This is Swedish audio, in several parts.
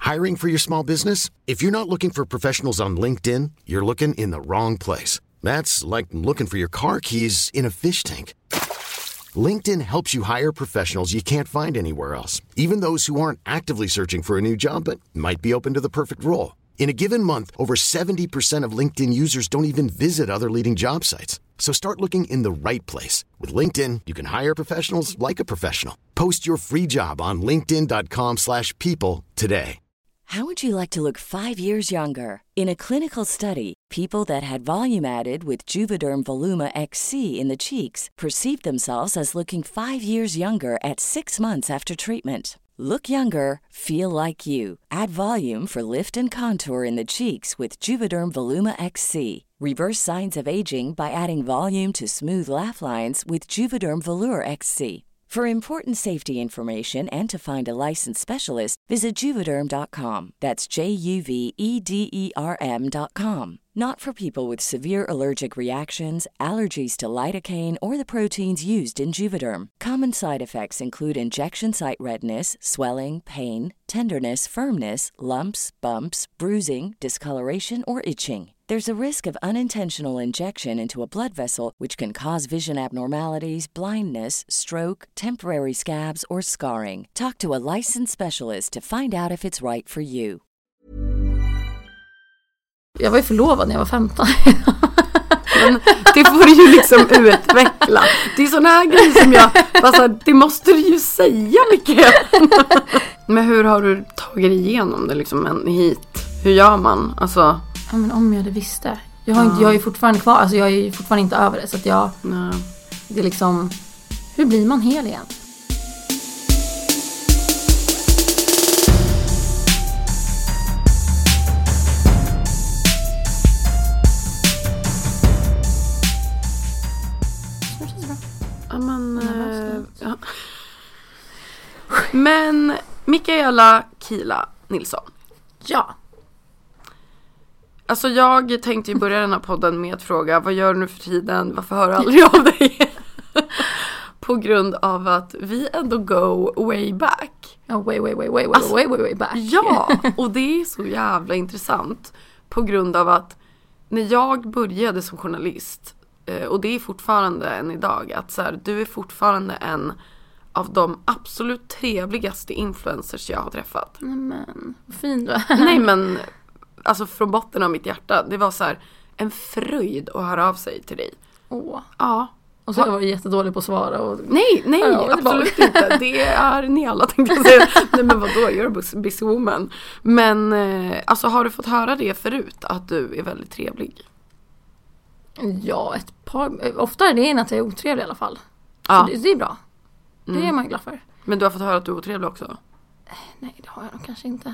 Hiring for your small business? If you're not looking for professionals on LinkedIn, you're looking in the wrong place. That's like looking for your car keys in a fish tank. LinkedIn helps you hire professionals you can't find anywhere else, even those who aren't actively searching for a new job but might be open to the perfect role. In a given month, over 70% of LinkedIn users don't even visit other leading job sites. So start looking in the right place. With LinkedIn, you can hire professionals like a professional. Post your free job on linkedin.com/people today. How would you like to look 5 years younger? In a clinical study, people that had volume added with Juvederm Voluma XC in the cheeks perceived themselves as looking 5 years younger at 6 months after treatment. Look younger, feel like you. Add volume for lift and contour in the cheeks with Juvederm Voluma XC. Reverse signs of aging by adding volume to smooth laugh lines with Juvederm Volure XC. For important safety information and to find a licensed specialist, visit Juvederm.com. That's JUVEDERM.com. Not for people with severe allergic reactions, allergies to lidocaine, or the proteins used in Juvederm. Common side effects include injection site redness, swelling, pain, tenderness, firmness, lumps, bumps, bruising, discoloration, or itching. There's a risk of unintentional injection into a blood vessel, which can cause vision abnormalities, blindness, stroke, temporary scabs, or scarring. Talk to a licensed specialist to find out if it's right for you. Jag var ju förlovad när jag var 15. Men det får du ju liksom utveckla. Det är såna här grejer som jag... Alltså, det måste du ju säga mycket. Men hur har du tagit dig igenom det liksom hit? Hur gör man? Alltså... Ja, men om jag det visste. Jag är ju fortfarande kvar. Alltså jag är ju fortfarande inte över det. Så att jag... Nej. Det är liksom... Hur blir man hel igen? Ja. Men Mikaela Kila Nilsson. Ja. Alltså jag tänkte ju börja den här podden med att fråga: vad gör du nu för tiden? Varför hör du aldrig av dig? På grund av att vi ändå go way back. Ja, way back. Ja, och det är så jävla intressant. På grund av att när jag började som journalist, och det är fortfarande än idag, att så här, du är fortfarande en av de absolut trevligaste influencers jag har träffat. Nej men, vad fin du är. Nej men, alltså från botten av mitt hjärta, det var så här en fröjd att höra av sig till dig. Åh. Ja. Och så var jag jättedålig på att svara. Och... Nej, ja, absolut inte. Det är ni alla, tänkte jag säga. Nej men vadå, you're a busy woman. Men alltså har du fått höra det förut, att du är väldigt trevlig? Ja, ett par. Ofta är det att jag är otrevlig i alla fall. Ja. Så det är bra. Det är man glad för. Men du har fått höra att du är otrevlig också? Nej, det har jag nog kanske inte.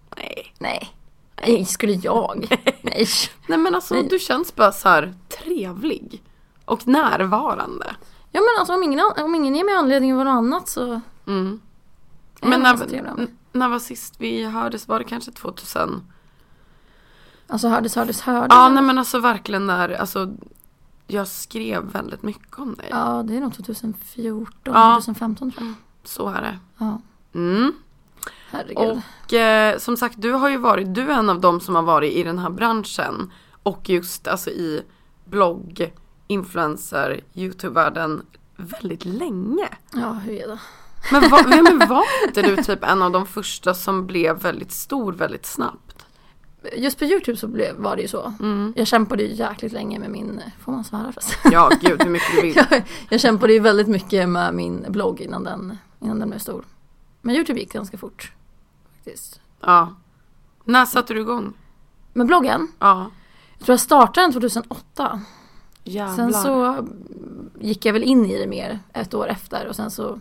Nej, skulle jag? Nej. Nej, men alltså du känns bara så här trevlig och närvarande. Ja, men alltså om ingen ger mig anledning att vara något annat så... Mm. Men när var sist vi hördes? Var det kanske 2000? Alltså hördes. Ja, nej men alltså verkligen där, alltså jag skrev väldigt mycket om dig. Ja, det är nog 2014, 2015 tror jag. Så är det. Ja. Mm. Herregud. Och som sagt, du är en av dem som har varit i den här branschen och just alltså i blogg, influencer, YouTube-världen väldigt länge. Ja, hur är det? Men var inte du typ en av de första som blev väldigt stor väldigt snabbt? Just på YouTube så var det ju så. Mm. Jag kämpade ju jäkligt länge med min... Får man svara först? Ja, gud, hur mycket du vill. Jag kämpade ju väldigt mycket med min blogg innan den blev stor. Men YouTube gick ganska fort. Faktiskt. Ja. När satte du igång? Med bloggen? Ja. Jag tror jag startade den 2008. Jävlar. Sen så gick jag väl in i det mer ett år efter. Och sen så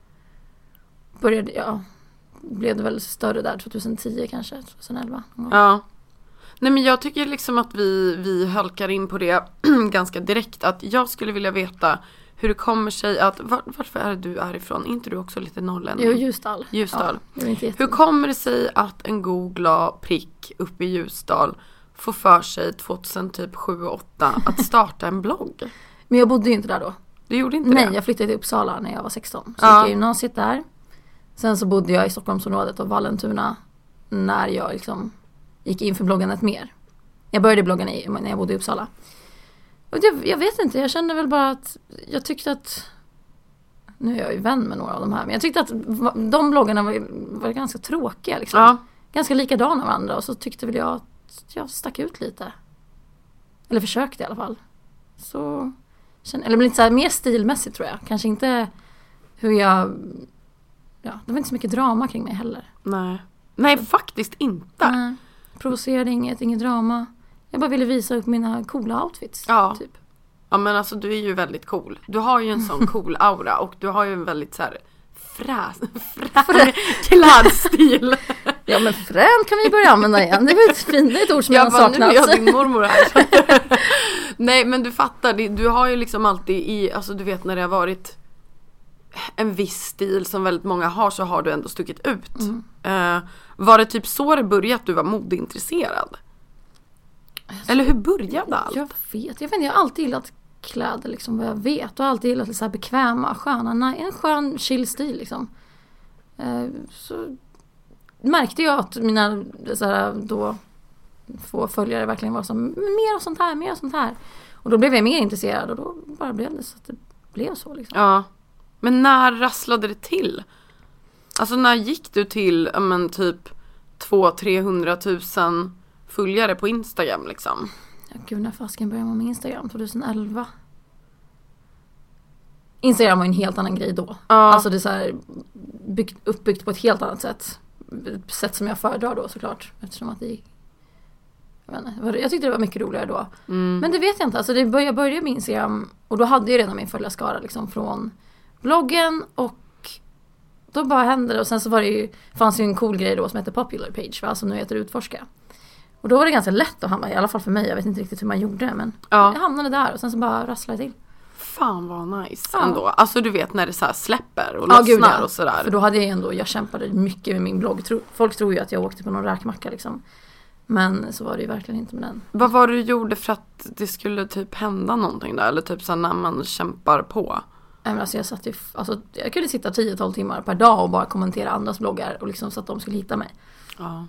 blev det väl större där 2010 kanske, 2011. Ja. Nej men jag tycker liksom att vi halkar in på det ganska direkt. Att jag skulle vilja veta hur det kommer sig att... Varför är du ifrån? Är inte du också lite norrlänning? Jo, Ljusdal. Ja, hur kommer det sig att en god glad prick uppe i Ljusdal får för sig 2007-2008 att starta en blogg? Men jag bodde ju inte där då. Du gjorde inte det? Nej, jag flyttade till Uppsala när jag var 16. Så gick jag gymnasiet där. Sen så bodde jag i Stockholmsområdet och Vallentuna när jag liksom gick in för bloggandet mer. Jag började blogga när jag bodde i Uppsala. Och jag vet inte, jag kände väl bara att jag tyckte att, nu är jag ju vän med några av de här, men jag tyckte att de bloggarna var ganska tråkiga liksom. Ja. Ganska likadana varandra, och så tyckte väl jag att jag stack ut lite. Eller försökte i alla fall. Så eller lite så här mer stilmässigt tror jag. Kanske inte hur jag, det var inte så mycket drama kring mig heller. Nej, faktiskt inte. Nej, provocerade inget drama. Jag bara ville visa upp mina coola outfits. Ja. Typ. Ja, men alltså du är ju väldigt cool. Du har ju en sån cool aura och du har ju en väldigt så här frän klädstil. Ja, men frän kan vi börja använda igen. Det är ett fint, ett ord som jag har saknat. Nu är jag din mormor här. Nej, men du fattar, du har ju liksom alltid alltså du vet när det har varit en viss stil som väldigt många har, så har du ändå stuckit ut. Var det typ så det började, att du var modeintresserad? Eller hur började allt? Jag vet inte, jag har alltid gillat kläder liksom, vad jag vet. Och alltid gillat så här bekväma, sköna, en skön chill stil liksom. Så märkte jag att mina så här, då få följare verkligen var som mer och sånt här. Och då blev jag mer intresserad, och då bara blev det så att det blev så liksom. Ja. Men när rasslade det till? Alltså när gick du till typ 200-300 000 följare på Instagram liksom? Ja, gud, när fasken började med Instagram? 2011. Instagram var en helt annan grej då. Ja. Alltså det är så här uppbyggt på ett helt annat sätt. Sätt som jag föredrar då såklart. Eftersom att det jag tyckte det var mycket roligare då. Men det vet jag inte. Alltså jag började med Instagram, och då hade jag redan min följarskara liksom från bloggen, och då bara hände det. Och sen så fanns ju en cool grej då som heter Popular Page, va? Som nu heter Utforska. Och då var det ganska lätt att hamna, i alla fall för mig. Jag vet inte riktigt hur man gjorde det, men jag hamnade där, och sen så bara rasslade jag till. Fan vad nice ändå. Alltså du vet när det så här släpper och lossnar och sådär. För då hade jag kämpade mycket med min blogg. Folk tror ju att jag åkte på någon räkmacka liksom. Men så var det ju verkligen inte med den. Vad var det du gjorde för att det skulle typ hända någonting där? Eller typ så när man kämpar på? Alltså jag kunde sitta 10-12 timmar per dag och bara kommentera andras bloggar, och liksom så att de skulle hitta mig. Ja.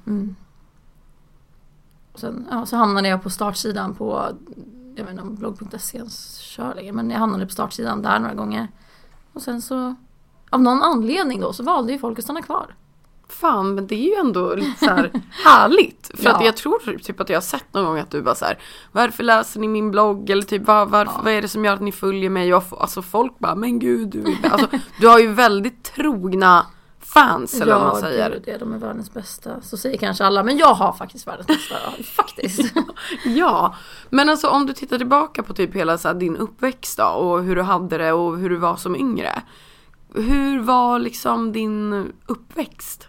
Sen, så hamnade jag på startsidan på, jag vet inte om blogg.se kör längre, men jag hamnade på startsidan där några gånger. Och sen så, av någon anledning då, så valde ju folk att stanna kvar. Fan, men det är ju ändå lite så här härligt. För att jag tror typ att jag har sett någon gång att du bara så här: varför läser ni min blogg? Eller typ, vad är det som gör att ni följer mig? Och alltså folk bara, men gud, du har ju väldigt trogna fans, eller vad man säger. Ja, de är världens bästa. Så säger kanske alla, men jag har faktiskt världens bästa. Faktiskt. Ja, men alltså om du tittar tillbaka på typ hela så här, din uppväxt då, och hur du hade det och hur du var som yngre. Hur var liksom din uppväxt?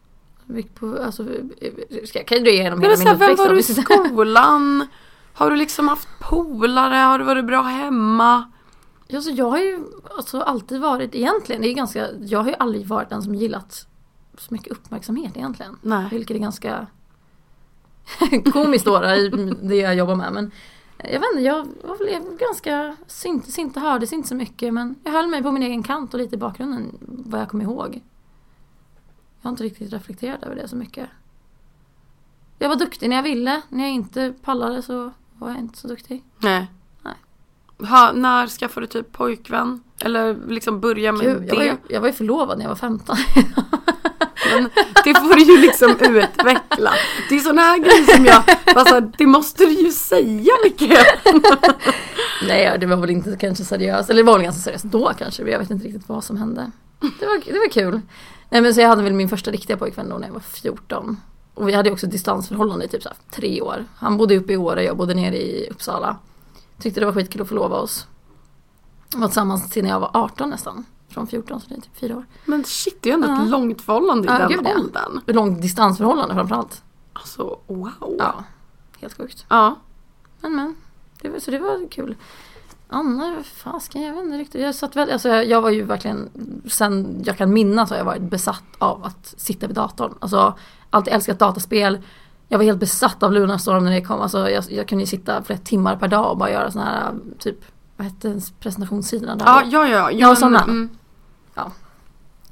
Kan du dra igenom hela min uppväxt? Vem var du i skolan? Har du liksom haft polare? Har du varit bra hemma? Alltså jag har ju alltid varit, egentligen, jag har ju aldrig varit den som gillat så mycket uppmärksamhet egentligen. Nej. Vilket är ganska komiskt då i det jag jobbar med. Men jag vet inte, jag var väl ganska inte hördes inte så mycket, men jag höll mig på min egen kant och lite i bakgrunden vad jag kommer ihåg. Jag har inte riktigt reflekterat över det så mycket. Jag var duktig när jag ville. När jag inte pallade så var jag inte så duktig. Nej. När skaffade du typ pojkvän? Eller liksom börja med det? Jag var ju förlovad när jag var 15. Men det får du ju liksom utveckla. Det är såna här grejer som jag... Alltså, det måste du ju säga mycket. Nej, det var väl inte kanske seriöst. Eller det var väl ganska seriöst då kanske. Jag vet inte riktigt vad som hände. Det var kul. Nej, men så jag hade väl min första riktiga pojkvän då när jag var 14. Och vi hade också ett distansförhållande i typ så här 3 år. Han bodde uppe i Åre, jag bodde nere i Uppsala. Tyckte det var skitkul att förlova oss. Vi var tillsammans till när jag var 18 nästan. Från 14, så det är typ 4 år. Men shit, det är ändå ett långt förhållande i den åldern. Ett långt distansförhållande framförallt. Alltså, wow. Ja, helt sjukt. Ja. Men. Så det var kul. Anna, fasken, jag vet inte riktigt. Jag var ju verkligen, sen jag kan minnas har jag varit besatt av att sitta vid datorn. Alltså, alltid älskat dataspel. Jag var helt besatt av Lunarstorm när det kom. Alltså, jag kunde ju sitta flera timmar per dag och bara göra såna här, typ, vad hette presentationssidorna där? Ja, sådana. Ja.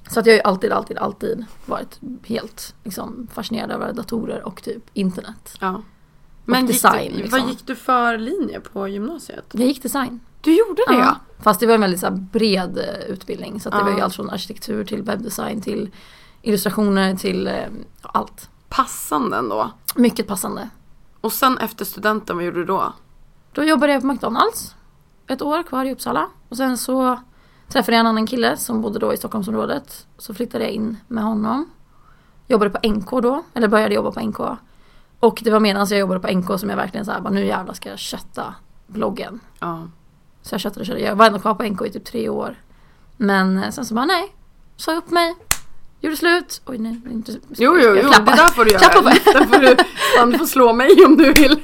Så att jag har ju alltid varit helt liksom, fascinerad över datorer och typ internet. Ja. Men design, vad gick du för linje på gymnasiet? Jag gick design. Du gjorde det? Ja. Fast det var en väldigt så här, bred utbildning. Så att det var ju allt från arkitektur till webbdesign till illustrationer till allt. Passande ändå. Mycket passande. Och sen efter studenten, vad gjorde du då? Då jobbade jag på McDonalds. 1 år kvar i Uppsala. Och sen så träffade jag en annan kille som bodde då i Stockholmsområdet. Så flyttade jag in med honom. Jobbade på NK då. Eller började jobba på NK. Och det var medan jag jobbade på NK som jag verkligen så här, bara, nu jävlar ska jag kötta bloggen. Ja. Så jag köttade. Jag var ändå kvar på NK i typ 3 år. Men sen så bara nej. Sa upp mig. Gjorde slut. Oj nej. Inte, jo, det där får du göra. Du får slå mig om du vill.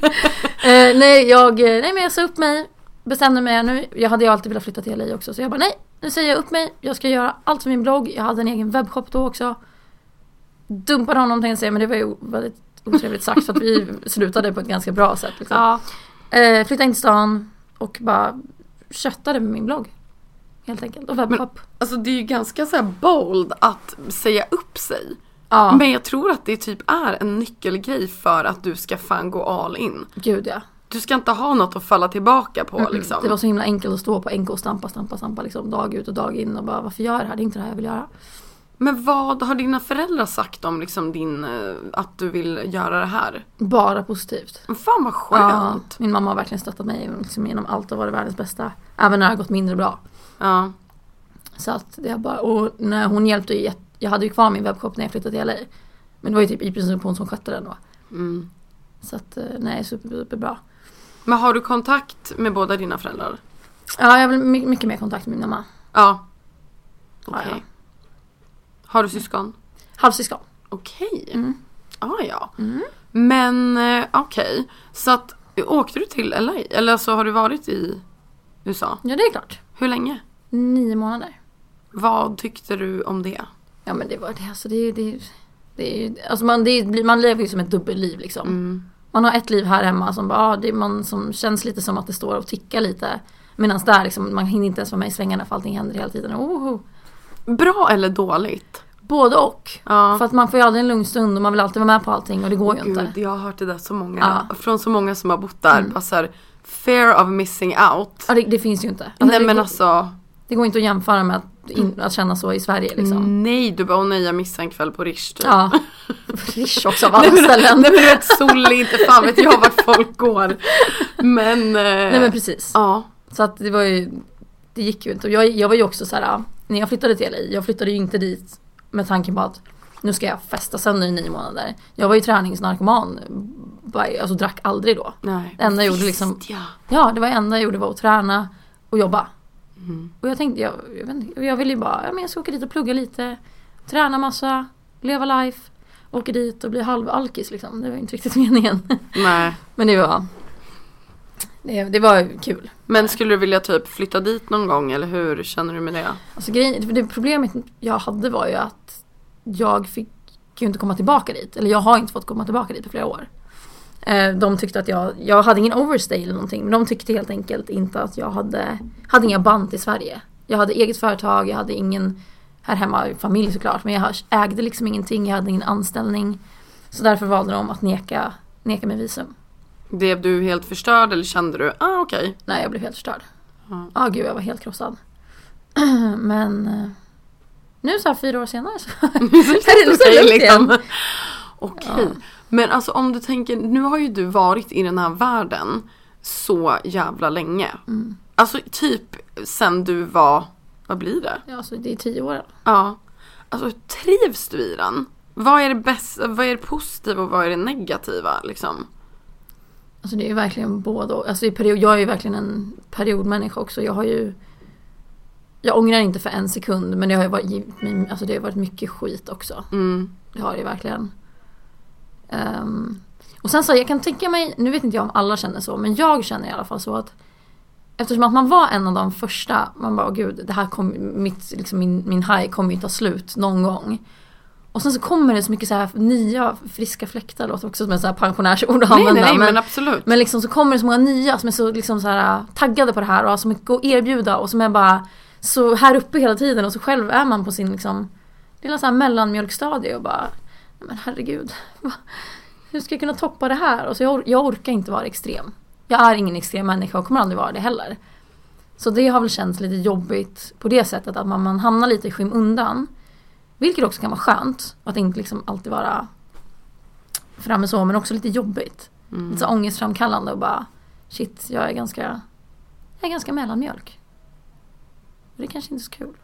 nej men jag sa upp mig. Bestämde mig nu. Jag hade ju alltid velat flytta till LA också. Så jag bara nej. Nu säger jag upp mig. Jag ska göra allt för min blogg. Jag hade en egen webbshop då också. Dumpade honom tänkte jag säga. Men det var ju väldigt otrevligt sagt. För att vi slutade på ett ganska bra sätt. Liksom. Ja. Flyttade in till stan. Och bara köttade med min blogg. Helt enkelt. Och webbshop. Men, alltså det är ju ganska så här bold att säga upp sig. Ja. Men jag tror att det typ är en nyckelgrej för att du ska fan gå all in. Gud ja. Du ska inte ha något att falla tillbaka på liksom. Det var så himla enkelt att stå på NK och stampa liksom, dag ut och dag in och bara varför gör jag det här? Det är inte det här jag vill göra. Men vad har dina föräldrar sagt om liksom att du vill göra det här? Bara positivt. Fan vad skönt. Ja, min mamma har verkligen stöttat mig liksom, genom allt och varit världens bästa. Även när det har gått mindre bra. Ja. Så att det har bara, och när hon hjälpte ju, jag hade ju kvar min webbshop när jag flyttade till LA. Men det var ju typ i princip hon som skötte den då. Mm. Så att nej, superbra. Men har du kontakt med båda dina föräldrar? Ja, jag har mycket mer kontakt med min mamma. Ja. Okej. Ja. Har du syskon? Halvsyskon. Okej. Mm. Ja. Mm. Men okej. Så att, åkte du till LA? Eller så har du varit i USA? Ja, det är klart. Hur länge? 9 månader. Vad tyckte du om det? Ja, men det var det. Alltså alltså man lever ju som ett dubbelliv liksom. Mm. Man har ett liv här hemma som bara, som känns lite som att det står och tickar lite. Medan där liksom, man hinner inte ens vara med i svängarna för allting händer hela tiden. Bra eller dåligt? Både och. Ja. För att man får ju aldrig en lugn stund och man vill alltid vara med på allting och det går ju inte. Jag har hört det där så många, från så många som har bott där. Bara så här, fear of missing out. Ja, det finns ju inte. Nej, men alltså... Det går inte att jämföra med att känna så i Sverige liksom. Nej, du bara, nej jag missade en kväll på Rish typ. Ja, Rish också av alla ställen. Nej men du vet, Solli, inte fan vet jag vart folk går. Men... Nej men precis. Ja. Så att det var ju, det gick ju inte. Och jag var ju också så här, när jag flyttade till LA, jag flyttade ju inte dit med tanken på att nu ska jag festa sönder i 9 månader. Jag var ju träningsnarkoman, alltså drack aldrig då. Nej. Det enda jag gjorde liksom, ja det var det enda jag gjorde var att träna och jobba. Mm. Och jag tänkte, jag ville ju bara, jag ska åka dit och plugga lite, träna massa, leva life, åka dit och bli halvalkis liksom. Det var inte riktigt meningen. Nej. Men det var kul. Men skulle du vilja typ flytta dit någon gång eller hur känner du med det? Alltså det problemet jag hade var ju att jag fick ju inte komma tillbaka dit. Eller jag har inte fått komma tillbaka dit på flera år. De tyckte att jag hade ingen overstay eller någonting. Men de tyckte helt enkelt inte att jag hade inga band i Sverige. Jag hade eget företag, jag hade ingen här hemma familj såklart. Men jag ägde liksom ingenting, jag hade ingen anställning. Så därför valde de att neka mig visum. Blev du helt förstörd eller kände du, okej? Nej, jag blev helt förstörd. Gud, jag var helt krossad. Men nu så här 4 år senare så är det så liksom. Okej. Ja. Men alltså om du tänker, nu har ju du varit i den här världen så jävla länge. Mm. Alltså typ sen du var, vad blir det? Ja, alltså det är 10 år. Ja. Alltså trivs du i den? Vad är det bästa, vad är det positiva och vad är det negativa liksom? Alltså det är ju verkligen både. Alltså jag är ju verkligen en periodmänniska också. Jag ångrar inte för en sekund, men det har ju varit mycket skit också. Mm. Det har det ju verkligen. Och sen så jag kan tänka mig, nu vet inte jag om alla känner så, men jag känner i alla fall så att eftersom att man var en av de första, man bara gud, det här min high kommer ju ta slut någon gång. Och sen så kommer det så mycket så här nya friska fläktar, låter också som en så här pensionärsord att använda. Nej, men absolut. Men liksom så kommer det så många nya som är så liksom så här taggade på det här och som går att erbjuda och som är bara så här uppe hela tiden och så själv är man på sin liksom Det är en sån här mellanmjölkstadie och bara, men herregud, hur ska jag kunna toppa det här? Och så jag orkar inte vara extrem. Jag är ingen extrem människa och kommer aldrig vara det heller. Så det har väl känts lite jobbigt på det sättet att man hamnar lite i skymundan. Vilket också kan vara skönt. Att inte liksom alltid vara framme så, men också lite jobbigt. Lite så ångestframkallande och bara, shit, jag är ganska mellanmjölk. Och det är kanske inte så kul.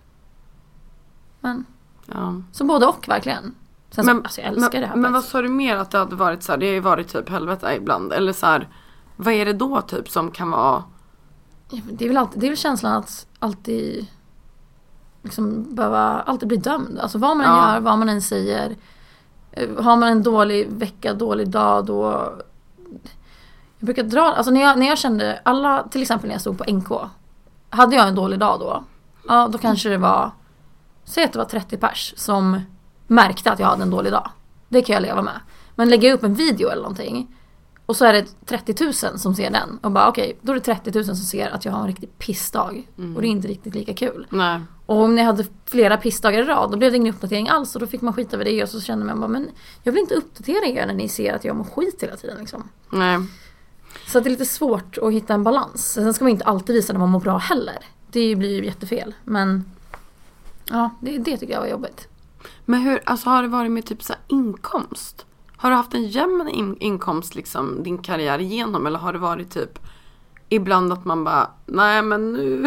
Men, så både och verkligen. Sen men, alltså jag älskar det här. Men vad sa du mer att det hade varit så här, det har ju varit typ helvete ibland. Eller så här, vad är det då typ som kan vara... Det är väl känslan att alltid liksom alltid bli dömd. Alltså vad man än gör, vad man än säger. Har man en dålig vecka, dålig dag, då... Jag brukar dra... Alltså när jag kände alla, till exempel när jag stod på NK. Hade jag en dålig dag då? Ja, då kanske det var... Säg att det var 30 pers som märkte att jag hade en dålig dag. Det kan jag leva med. Men lägger jag upp en video eller någonting... Och så är det 30 000 som ser den. Och bara okej, då är det 30 000 som ser att jag har en riktig pissdag. Och det är inte riktigt lika kul. Nej. Och om ni hade flera pissdagar i rad, då blev det ingen uppdatering alls. Och då fick man skita över det. Och så kände man bara, men jag vill inte uppdatera er när ni ser att jag mår skit hela tiden. Liksom. Nej. Så att det är lite svårt att hitta en balans. Sen ska man inte alltid visa när man mår bra heller. Det blir ju jättefel. Men ja, det tycker jag var jobbigt. Men hur, alltså har det varit med typ så här inkomst? Har du haft en jämn inkomst liksom din karriär igenom? Eller har det varit typ ibland att man bara, nej men nu,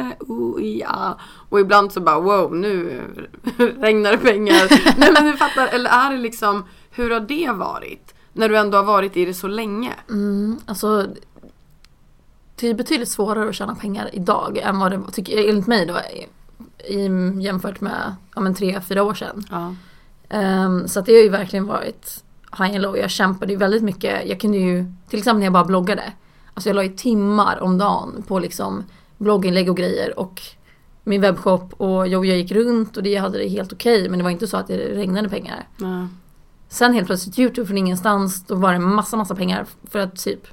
ja. Och ibland så bara, wow, nu regnar det pengar. Nej men du fattar, eller är det liksom, hur har det varit? När du ändå har varit i det så länge? Alltså, det är betydligt svårare att tjäna pengar idag än vad det var, tycker enligt mig då, jämfört med 3-4 år sedan. Ja. Så att det har ju verkligen varit high and low. Jag kämpade ju väldigt mycket. Jag kunde ju, till exempel när jag bara bloggade. Alltså jag la ju timmar om dagen på liksom blogginlägg och grejer. Och min webbshop och jag gick runt och hade det helt okej. Men det var inte så att det regnade pengar. Sen helt plötsligt YouTube från ingenstans. Då var det massa pengar för att typ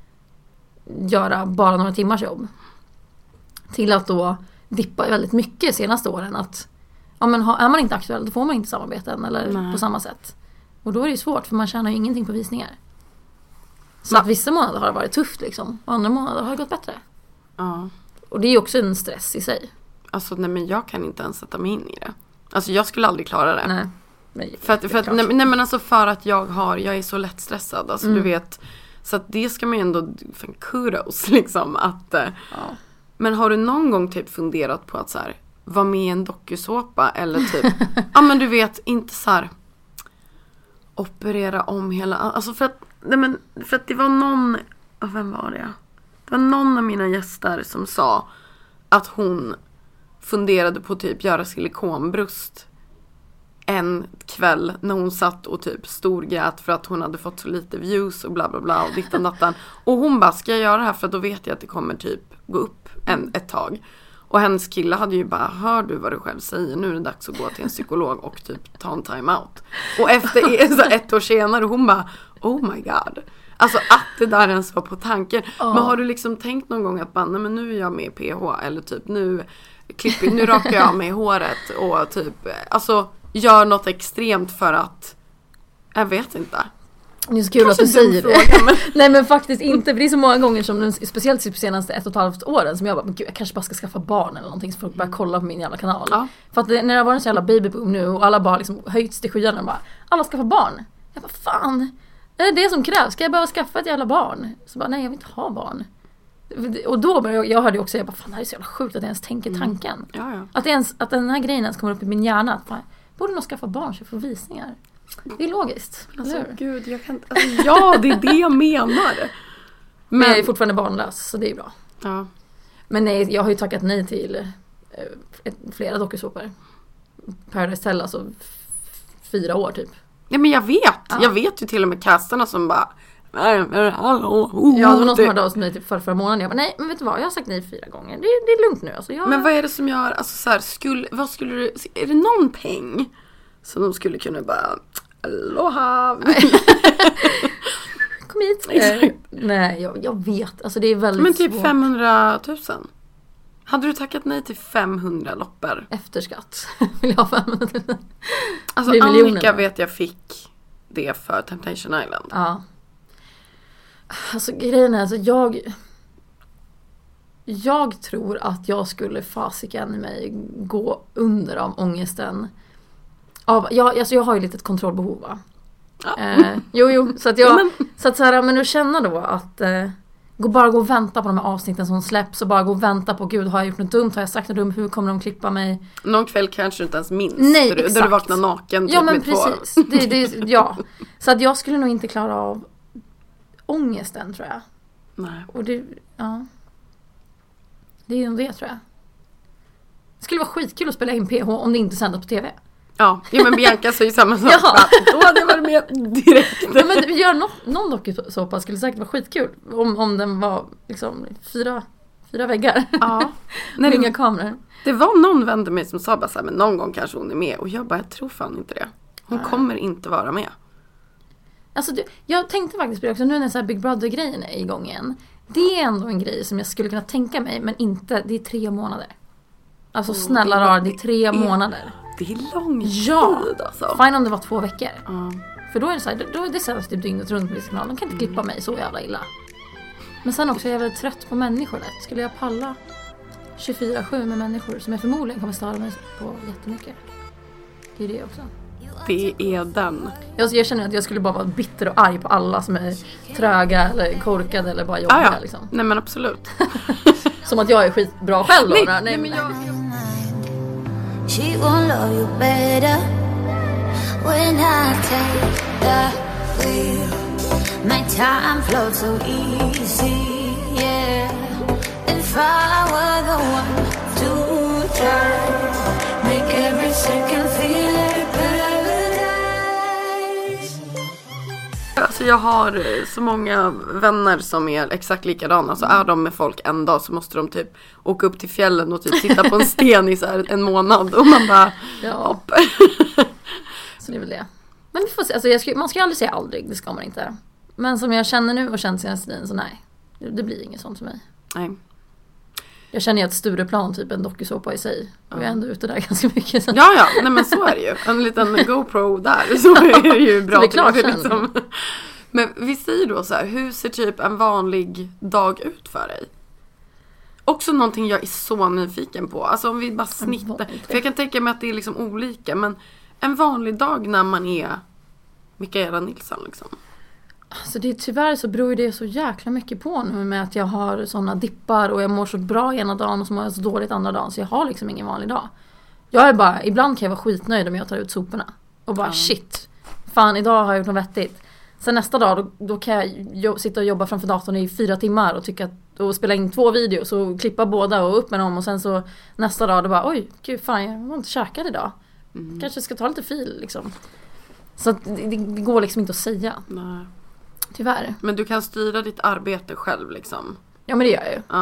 göra bara några timmars jobb. Till att då dippa väldigt mycket senaste åren. Att men är man inte aktuell, då får man inte samarbeten eller på samma sätt. Och då är det ju svårt, för man tjänar ju ingenting på visningar. Så att vissa månader har det varit tufft liksom. Och andra månader har det gått bättre. Ja. Och det är ju också en stress i sig. Alltså nej, men jag kan inte ens sätta mig in i det. Alltså jag skulle aldrig klara det. Nej. Nej men alltså för att jag är så lättstressad. Alltså du vet. Så att det ska man ju ändå kudos liksom. Att, Men har du någon gång typ funderat på att så här, vara med i en dokusåpa eller typ, men du vet, inte så här operera om hela, alltså för att det var någon, vem var det? Det var någon av mina gäster som sa att hon funderade på typ göra silikonbröst en kväll när hon satt och typ storgrät för att hon hade fått så lite views och bla bla bla och dittan dattan. Och hon bara, ska jag göra det här för då vet jag att det kommer typ gå upp ett tag. Och hennes kille hade ju bara, hör du vad du själv säger, nu är det dags att gå till en psykolog och typ ta en time out. Och efter så 1 år senare, hon bara, oh my god. Alltså att det där ens var på tanken. Men har du liksom tänkt någon gång att bara, nej men nu är jag med i PH, eller typ nu rakar jag mig i håret och typ, alltså gör något extremt för att, jag vet inte. Det är så kul kanske att du säger det. Men... Nej men faktiskt inte, för det är så många gånger som speciellt de senaste 1,5 åren som jag bara, men gud, jag kanske bara ska skaffa barn eller någonting så folk börjar kolla på min jävla kanal. Ja. För att när det var en så jävla babyboom nu och alla bara liksom höjts till skyarna och bara, alla skaffar barn. Jag bara, fan, är det som krävs? Ska jag behöva skaffa ett jävla barn? Så bara, nej jag vill inte ha barn. Och då började jag hörde också, jag bara, fan det här är så jävla sjukt att jag ens tänker tanken. Ja. Att den här grejen ens kommer upp i min hjärna, att fan, borde nog skaffa barn så jag får visningar. Det är logiskt. Alltså gud, jag kan inte, alltså, ja, det är det jag menar. Men jag är fortfarande barnlös, så det är bra. Ja. Men nej, jag har ju tackat nej till flera dokusåpor. Paradise Hotel, alltså 4 år typ. Ja, men jag vet. Ja. Jag vet ju till och med castarna som bara, hallå. Ja, det var någon som hörde av sig mig typ förra månaden. Jag bara, nej, men vet du vad, jag har sagt nej 4 gånger. Det är lugnt nu. Alltså, Men vad är det som gör, alltså så här, vad skulle du, är det någonting som de skulle kunna bara, aloha. Kom hit. Nej, jag vet. Alltså det är väldigt men typ svårt. 500 000. Hade du tackat nej till 500 loppor? Efter skatt vill jag ha 500 000. Alltså Annika vet jag fick det för Temptation Island. Ja. Alltså grejen är, alltså jag tror att jag skulle fasiken i mig gå under av ångesten. Jag har ju lite ett kontrollbehov, va? Ja. Jo, så att men att känna då att bara gå och vänta på de här avsnitten som släpps och bara gå och vänta på, gud, har jag gjort något dumt, har jag sagt något dumt, hur kommer de klippa mig? Någon kväll kanske du inte ens minns. Nej, där du vaknar naken typ, ja, men precis. Ja. Så att jag skulle nog inte klara av ångesten, tror jag. Nej. Och det är nog det, tror jag. Det skulle vara skitkul att spela in PH om det inte sändes på TV. Ja, men Bianca säger samma sak. Ja. Då hade jag varit med direkt. Ja, men vi gör någon dokusåpa skulle säkert vara skitkul om den var liksom fyra väggar. Ja. Inga kameror. Det var någon vän till mig som sa bara så här, men någon gång kanske hon är med. Och jag tror fan inte det. Hon kommer inte vara med. Alltså jag tänkte faktiskt på det också, nu när så här Big Brother-grejen är igång igen. Det är ändå en grej som jag skulle kunna tänka mig, men inte, det är 3 månader. Alltså snälla rara, det är 3 månader. Det är lång tid alltså. Fine om det var 2 veckor. För då är det så här, då är det sänds typ dygnet runt på kanalen. De kan inte klippa mig så jävla illa. Men sen också är jag väldigt trött på människor lätt. Skulle jag palla 24/7 med människor som jag förmodligen kommer störa mig på jättemycket. Det är det också. Det är den. Jag känner att jag skulle bara vara bitter och arg på alla som är tröga eller korkade eller bara jobbiga. Liksom. Nej, men absolut. Som att jag är skitbra själv då. Nej, men jag... She won't love you better when I take the wheel. My time flows so easy, yeah. If I were the one to drive, make every second feel like paradise. Alltså jag har så många vänner som är exakt likadana. Så är de med folk en dag så måste de typ åka upp till fjällen och typ sitta på en sten i så här en månad. Och man bara, hopp. Så det är väl det. Men vi får se. Alltså man ska ju aldrig säga aldrig, det ska man inte. Men som jag känner nu och känt senaste tiden, så nej. Det blir inget sånt för mig. Nej. Jag känner ju att Stureplan typ en dokusåpa i sig. Och jag är ändå ute där ganska mycket. Så. Ja, nej men så är det ju. En liten GoPro där så är det ju bra. Så det är klart sen. Liksom. Men vi säger då så här, hur ser typ en vanlig dag ut för dig? Också någonting jag är så nyfiken på. Alltså om vi bara snittar. För jag kan tänka mig att det är liksom olika. Men en vanlig dag när man är Mikaela Nilsson liksom. Alltså tyvärr så beror det så jäkla mycket på nu med att jag har sådana dippar och jag mår så bra ena dagen och så mår jag så dåligt andra dagen. Så jag har liksom ingen vanlig dag. Jag är bara, ibland kan jag vara skitnöjd om jag tar ut soporna. Och bara shit, fan idag har jag gjort något vettigt. Sen nästa dag då kan jag sitta och jobba framför datorn i 4 timmar och tycka och spela in 2 videos och klippa båda och upp med dem. Och sen så nästa dag då bara, oj gud fan jag var inte käkad idag. Kanske ska ta lite fil liksom. Så att det går liksom inte att säga. Nej. Tyvärr. Men du kan styra ditt arbete själv liksom. Ja, men det gör jag ju.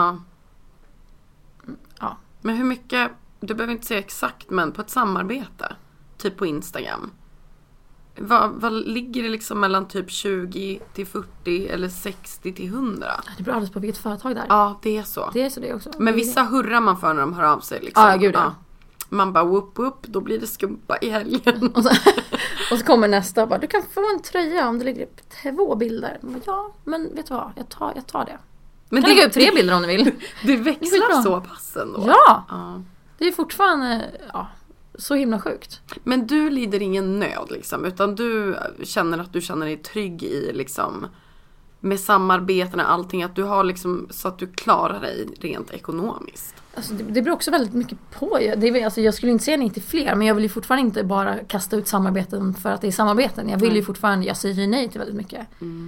Ja. Men hur mycket, du behöver inte säga exakt, men på ett samarbete, typ på Instagram. Vad ligger det liksom mellan typ 20 till 40 eller 60 till 100? Det beror alldeles på vilket företag det är. Ja, det är så. Det är så det också. Men vissa hurrar man för när de hör av sig liksom. Ja, gud ja. Man bara whoop, då blir det skumpa i helgen. Och så kommer nästa och bara, du kan få en tröja om det ligger upp 2 bilder. Ja, men vet du vad? Jag tar det. Men kan lägga upp 3 bilder om du vill. Det växlar så passen då. Ja. Det är fortfarande så himla sjukt. Men du lider ingen nöd liksom, utan du känner att du känner dig trygg i liksom med samarbeten och allting, att du har liksom så att du klarar dig rent ekonomiskt. Alltså det beror också väldigt mycket på. Alltså jag skulle inte säga nej till fler, men jag vill ju fortfarande inte bara kasta ut samarbeten för att det är samarbeten. Jag vill ju fortfarande, jag säger nej till väldigt mycket.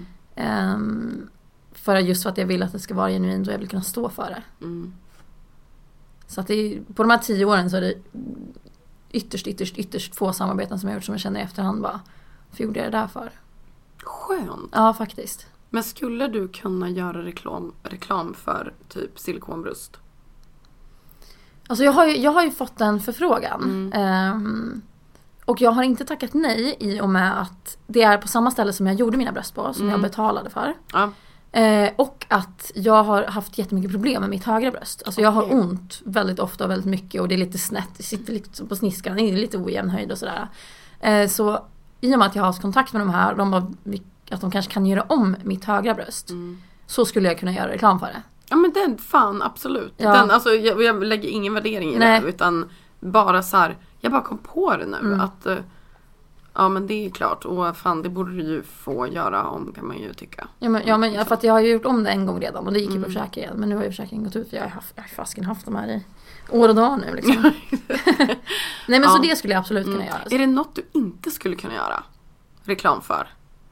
Just för att jag vill att det ska vara genuint och jag vill kunna stå för det. Så att på de här 10 åren så är det ytterst få samarbeten som jag gjort som jag känner i efterhand bara, för gjorde jag det där för? Skönt. Ja, faktiskt. Men skulle du kunna göra reklam för typ silikonbröst? Alltså jag har ju fått en förfrågan. Och jag har inte tackat nej i och med att det är på samma ställe som jag gjorde mina bröst på, som jag betalade för. Och att jag har haft jättemycket problem med mitt högra bröst. Alltså jag har ont väldigt ofta och väldigt mycket. Och det är lite snett, det sitter lite på sniskan, det är lite ojämn höjd och sådär. Så i och med att jag har haft kontakt med de här, att de kanske kan göra om mitt högra bröst. Så skulle jag kunna göra reklam för det. Ja men den, fan absolut. Ja. Den, alltså, jag lägger ingen värdering i det. Utan bara så här, jag bara kom på det nu. Att, ja men det är klart. Och fan, det borde du ju få göra om, kan man ju tycka. Ja men för att jag har ju gjort om det en gång redan. Och det gick ju på försäkringen. Men nu har ju försäkringen gått ut. För jag har fasken haft de här i år och dag nu liksom. Nej men så det skulle jag absolut kunna göra. Är det något du inte skulle kunna göra reklam för?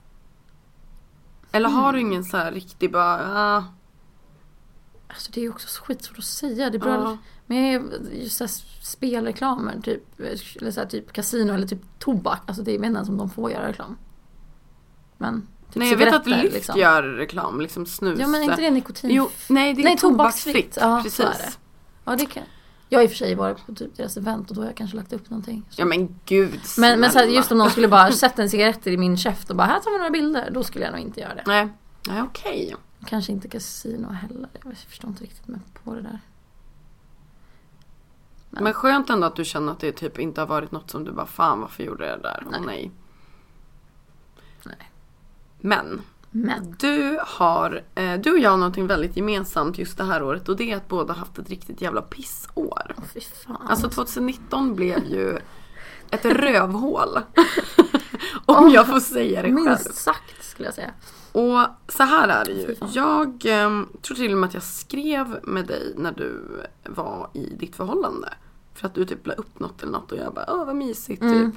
Eller har du ingen så här riktig bara... Alltså det är ju också skitsvårt att säga. Det är bra med just så här spelreklamer typ, eller så här, typ kasino eller typ tobak. Alltså det är meningen som de får göra reklam. Men typ nej, jag vet att Lyft liksom gör reklam, liksom snus. Ja men inte det nikotin. Jo, nej det är tobaksfritt. Ja, precis. Så är det. Ja det kan. Jag har i och för sig varit på typ deras event och då har jag kanske lagt upp någonting. Så. Ja men gud. Men så här, just om någon skulle bara sätta en cigarett i min käft och bara här tar vi några bilder. Då skulle jag nog inte göra det. Nej okej. Kanske inte kasino heller. Jag förstår inte riktigt med på det där. Men skönt ändå att du känner att det typ inte har varit något som du bara fan varför gjorde jag det där? Nej. Men du och jag har någonting väldigt gemensamt just det här året och det är att båda haft ett riktigt jävla pissår. Fy fan. Alltså 2019 blev ju ett rövhål. Om jag får säga det själv. Minst sagt skulle jag säga. Och så här är det ju. Jag tror till och med att jag skrev med dig när du var i ditt förhållande. För att du typ la upp något eller något och jag bara, vad mysigt typ.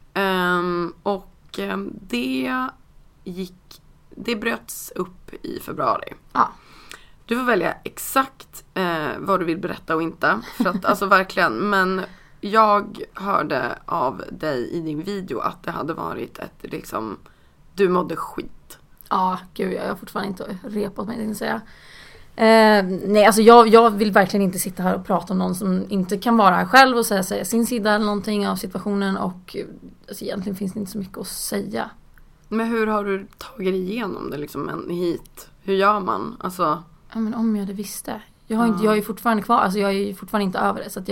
Det bröts upp i februari. Ja. Du får välja exakt vad du vill berätta och inte. För att, alltså verkligen. Men jag hörde av dig i din video att det hade varit ett liksom, du mådde skit. Ja, gud jag har fortfarande inte repat mig, tänkte säga. Nej, alltså jag vill verkligen inte sitta här och prata om någon som inte kan vara här själv och säga sin sida eller någonting av situationen. Och alltså, egentligen finns det inte så mycket att säga. Men hur har du tagit igenom det liksom hit? Hur gör man? Alltså... Ja, men om jag det visste. Jag är fortfarande kvar, alltså jag är fortfarande inte över det. Så att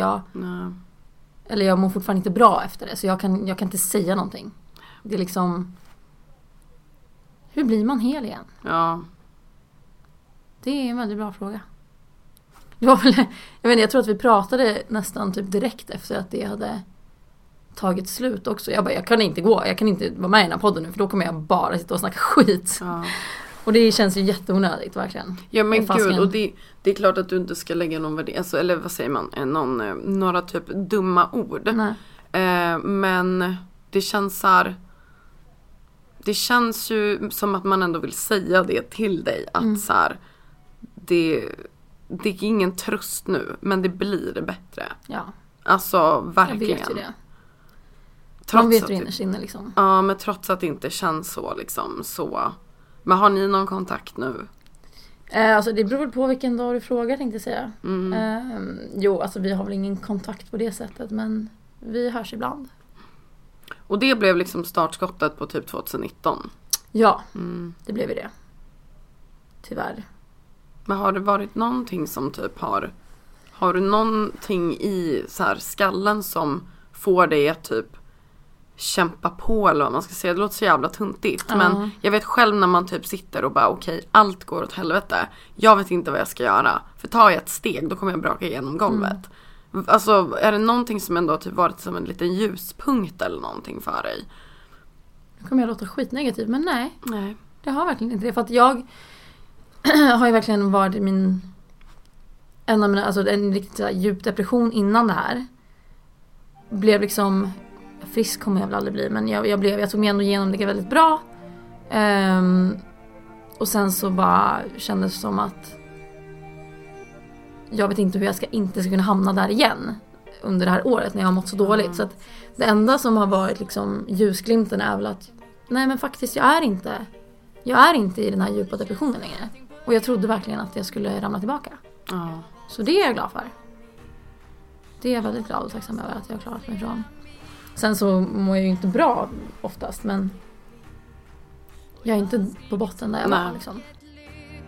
eller jag mår fortfarande inte bra efter det. Så jag kan inte säga någonting. Det är liksom... Hur blir man hel igen? Ja. Det är en väldigt bra fråga. Det var väl, jag tror att vi pratade nästan typ direkt efter att det hade tagit slut också. Jag bara, jag kan inte vara med i den här podden nu för då kommer jag bara sitta och snacka skit. Ja. Och det känns ju jätteonödigt verkligen. Ja men gud, och det är klart att du inte ska lägga någon värdering, alltså, eller vad säger man, några typ dumma ord. Men det känns så här, det känns ju som att man ändå vill säga det till dig att så här, det är ingen tröst nu, men det blir bättre. Ja. Alltså verkligen. Jag vet ju det. Man vet ju innerst inne liksom. Ja, men trots att det inte känns så liksom så. Men har ni någon kontakt nu? Alltså det beror på vilken dag du frågar, tänkte jag säga. Jo, alltså vi har väl ingen kontakt på det sättet, men vi hörs ibland. Och det blev liksom startskottet på typ 2019? Ja, det blev det. Tyvärr. Men har det varit någonting som typ har du någonting i så här skallen som får dig att typ kämpa på eller vad man ska säga? Det låter så jävla tuntigt. Men jag vet själv när man typ sitter och bara okej, allt går åt helvete. Jag vet inte vad jag ska göra. För tar jag ett steg, då kommer jag braka igenom golvet. Alltså, är det någonting som ändå typ varit som en liten ljuspunkt eller någonting för dig? Nu kommer jag låta skitnegativ, men nej. Det har verkligen inte det. För att jag har ju verkligen varit i en riktigt så här djup depression innan det här. Blev liksom, frisk kommer jag väl aldrig bli, men jag tog mig ändå igenom det väldigt bra. Och sen så bara kändes det som att jag vet inte hur jag inte ska kunna hamna där igen under det här året när jag har mått så dåligt. Så att det enda som har varit liksom ljusglimten är väl att nej men faktiskt jag är inte i den här djupa depressionen längre. Och jag trodde verkligen att jag skulle ramla tillbaka. Så det är jag glad för. Det är jag väldigt glad och tacksam över att jag har klarat mig ifrån. Sen så mår jag ju inte bra oftast, men jag är inte på botten där jag var liksom.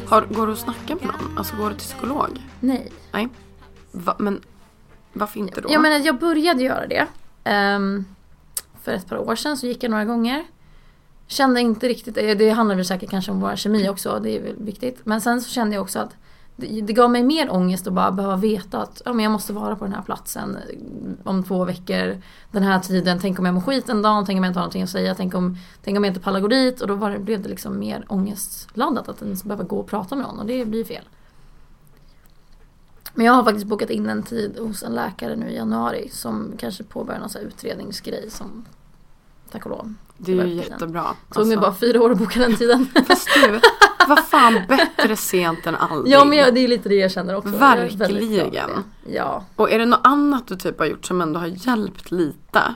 Går du att snacka med någon? Alltså går du till psykolog? Nej. Nej. Men varför inte då? Jag började göra det. För ett par år sedan så gick jag några gånger. Kände inte riktigt, det handlar väl säkert kanske om vår kemi också, det är väl viktigt. Men sen så kände jag också att det gav mig mer ångest att bara behöva veta att men jag måste vara på den här platsen om 2 veckor, den här tiden. Tänk om jag mår skit en dag, tänk om jag inte har någonting att säga, tänk om jag inte pallar gå dit. Och då blev det liksom mer ångestladdat att ens behöva gå och prata med någon, och det blir fel. Men jag har faktiskt bokat in en tid hos en läkare nu i januari som kanske påbörjar någon sån här utredningsgrej som, tack och lov. Det är ju jättebra. Tog mig bara 4 år att boka den tiden. Fast du, vad fan, bättre sent än aldrig. Ja, men det är lite det jag känner också. Verkligen. Ja. Och är det något annat du typ har gjort som ändå har hjälpt lite?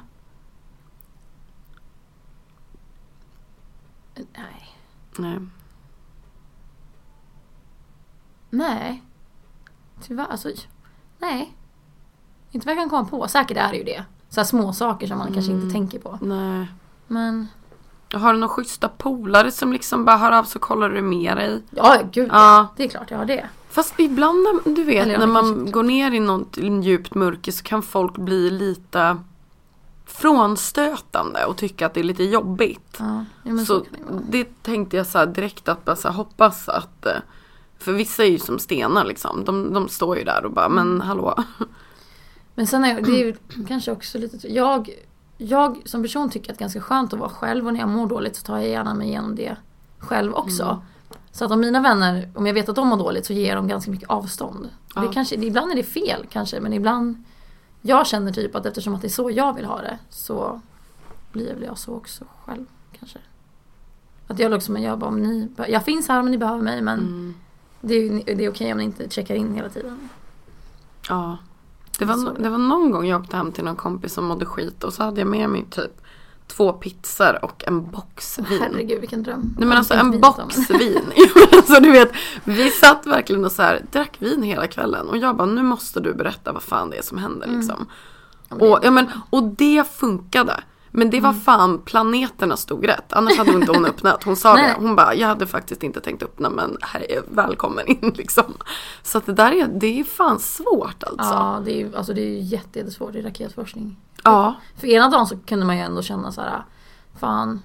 Nej. Tyvärr, alltså, nej. Inte vad jag kan komma på. Säkert är det ju det. Så här små saker som man kanske inte tänker på. Nej. Men... Har du några schyssta polare som liksom bara hör av så kollar du med dig? Ja, gud. Ja. Det är klart jag har det. Fast ibland, du vet, när man går ner i något djupt mörker så kan folk bli lite frånstötande och tycka att det är lite jobbigt. Ja, men så det tänkte jag så här direkt att bara så här, hoppas att... För vissa är ju som stenar liksom. De står ju där och bara, men hallå. Men sen är det ju kanske också lite... Jag som person tycker att det är ganska skönt att vara själv. Och när jag mår dåligt så tar jag gärna mig igenom det själv också. Så att om mina vänner, om jag vet att de mår dåligt, så ger de ganska mycket avstånd. Ja. Ibland är det fel kanske, men ibland... Jag känner typ att eftersom att det är så jag vill ha det, så blir väl jag så också själv kanske. Att jag liksom, jag finns här om ni behöver mig, men... Det är okej om ni inte checkar in hela tiden. Ja. Det var någon gång jag åkte hem till någon kompis som mådde skit. Och så hade jag med mig typ 2 pizzor och en box vin. Herregud, vilken dröm. Nej, men alltså en box vin. Alltså du vet, vi satt verkligen och så här, drack vin hela kvällen. Och jag bara, nu måste du berätta vad fan det är som händer liksom. Och det funkade. Men det var fan, planeterna stod rätt. Annars hade inte hon öppnat. Hon sa det. Hon bara, jag hade faktiskt inte tänkt öppna, men här är välkommen in liksom. Så att det är fan svårt alltså. Ja, det är ju jättesvårt i raketforskning. Ja. För ena dagen så kunde man ju ändå känna så här, fan,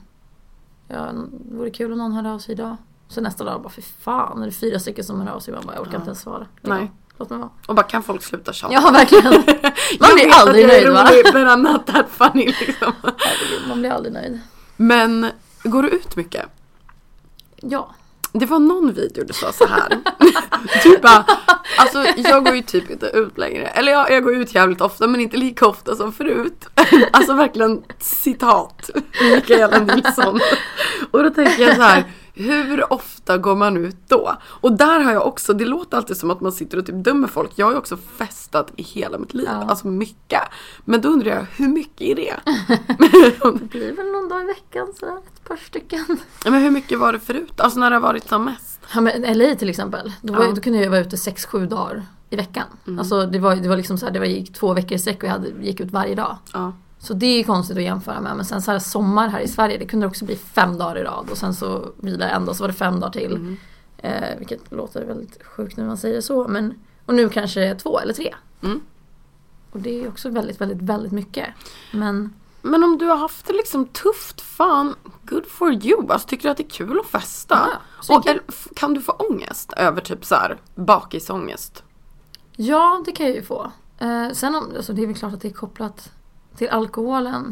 det vore kul om någon hörde av sig idag. Så nästa dag bara, för fan, är det 4 stycken som hör av sig. Jag orkar inte ens svara. Nej. Låt mig vara. Och bara, kan folk sluta tjata? Ja, verkligen. Man blir aldrig nöjd, va? Men I'm not that funny, liksom. Man blir aldrig nöjd. Men, går du ut mycket? Ja. Det var någon video du sa så här. Du bara, alltså jag går ju typ inte ut längre. Eller jag går ut jävligt ofta, men inte lika ofta som förut. Alltså verkligen citat. Mikaela Nilsson. Och då tänker jag så här, hur ofta går man ut då? Och där har jag också, det låter alltid som att man sitter och typ dömer folk. Jag har ju också festat i hela mitt liv. Ja. Alltså mycket. Men då undrar jag, hur mycket är det? Det blir väl någon dag i veckan, så ett par stycken. Men hur mycket var det förut? Alltså när det har varit som mest? Ja, men LA till exempel. Då kunde jag vara ute 6-7 dagar i veckan. Alltså det var liksom så här, gick 2 veckor i sträck och jag gick ut varje dag. Ja. Så det är konstigt att jämföra med. Men sen så här sommar här i Sverige, det kunde också bli 5 dagar i rad. Och sen så vilade en dag, så var det 5 dagar till. Vilket låter väldigt sjukt när man säger så. Men, och nu kanske 2 eller 3. Och det är också väldigt, väldigt, väldigt mycket. Men om du har haft det liksom tufft, fan, good for you. Alltså, tycker du att det är kul att festa? Ja, och kan du få ångest över typ så här bakisångest? Ja, det kan jag ju få. Sen alltså, det är väl klart att det är kopplat till alkoholen.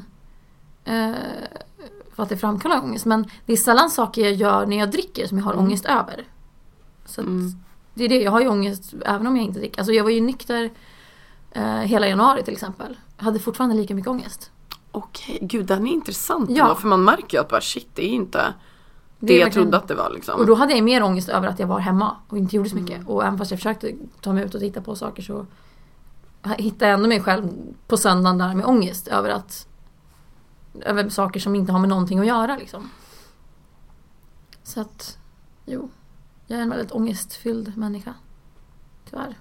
För att det framkallar ångest. Men det är sällan saker jag gör när jag dricker som jag har ångest över. Så att, det är det, jag har ju ångest även om jag inte dricker. Alltså jag var ju nykter hela januari till exempel. Jag hade fortfarande lika mycket ångest. Okej, gud, den är intressant. Ja. För man märker ju att bara, shit, det är inte det jag trodde att det var liksom. Och då hade jag mer ångest över att jag var hemma och inte gjorde så mycket. Och även fast jag försökte ta mig ut och titta på saker, så hittade jag ändå mig själv på söndagen där med ångest över saker som inte har med någonting att göra liksom. Så att, jo, jag är en väldigt ångestfylld människa. Tyvärr.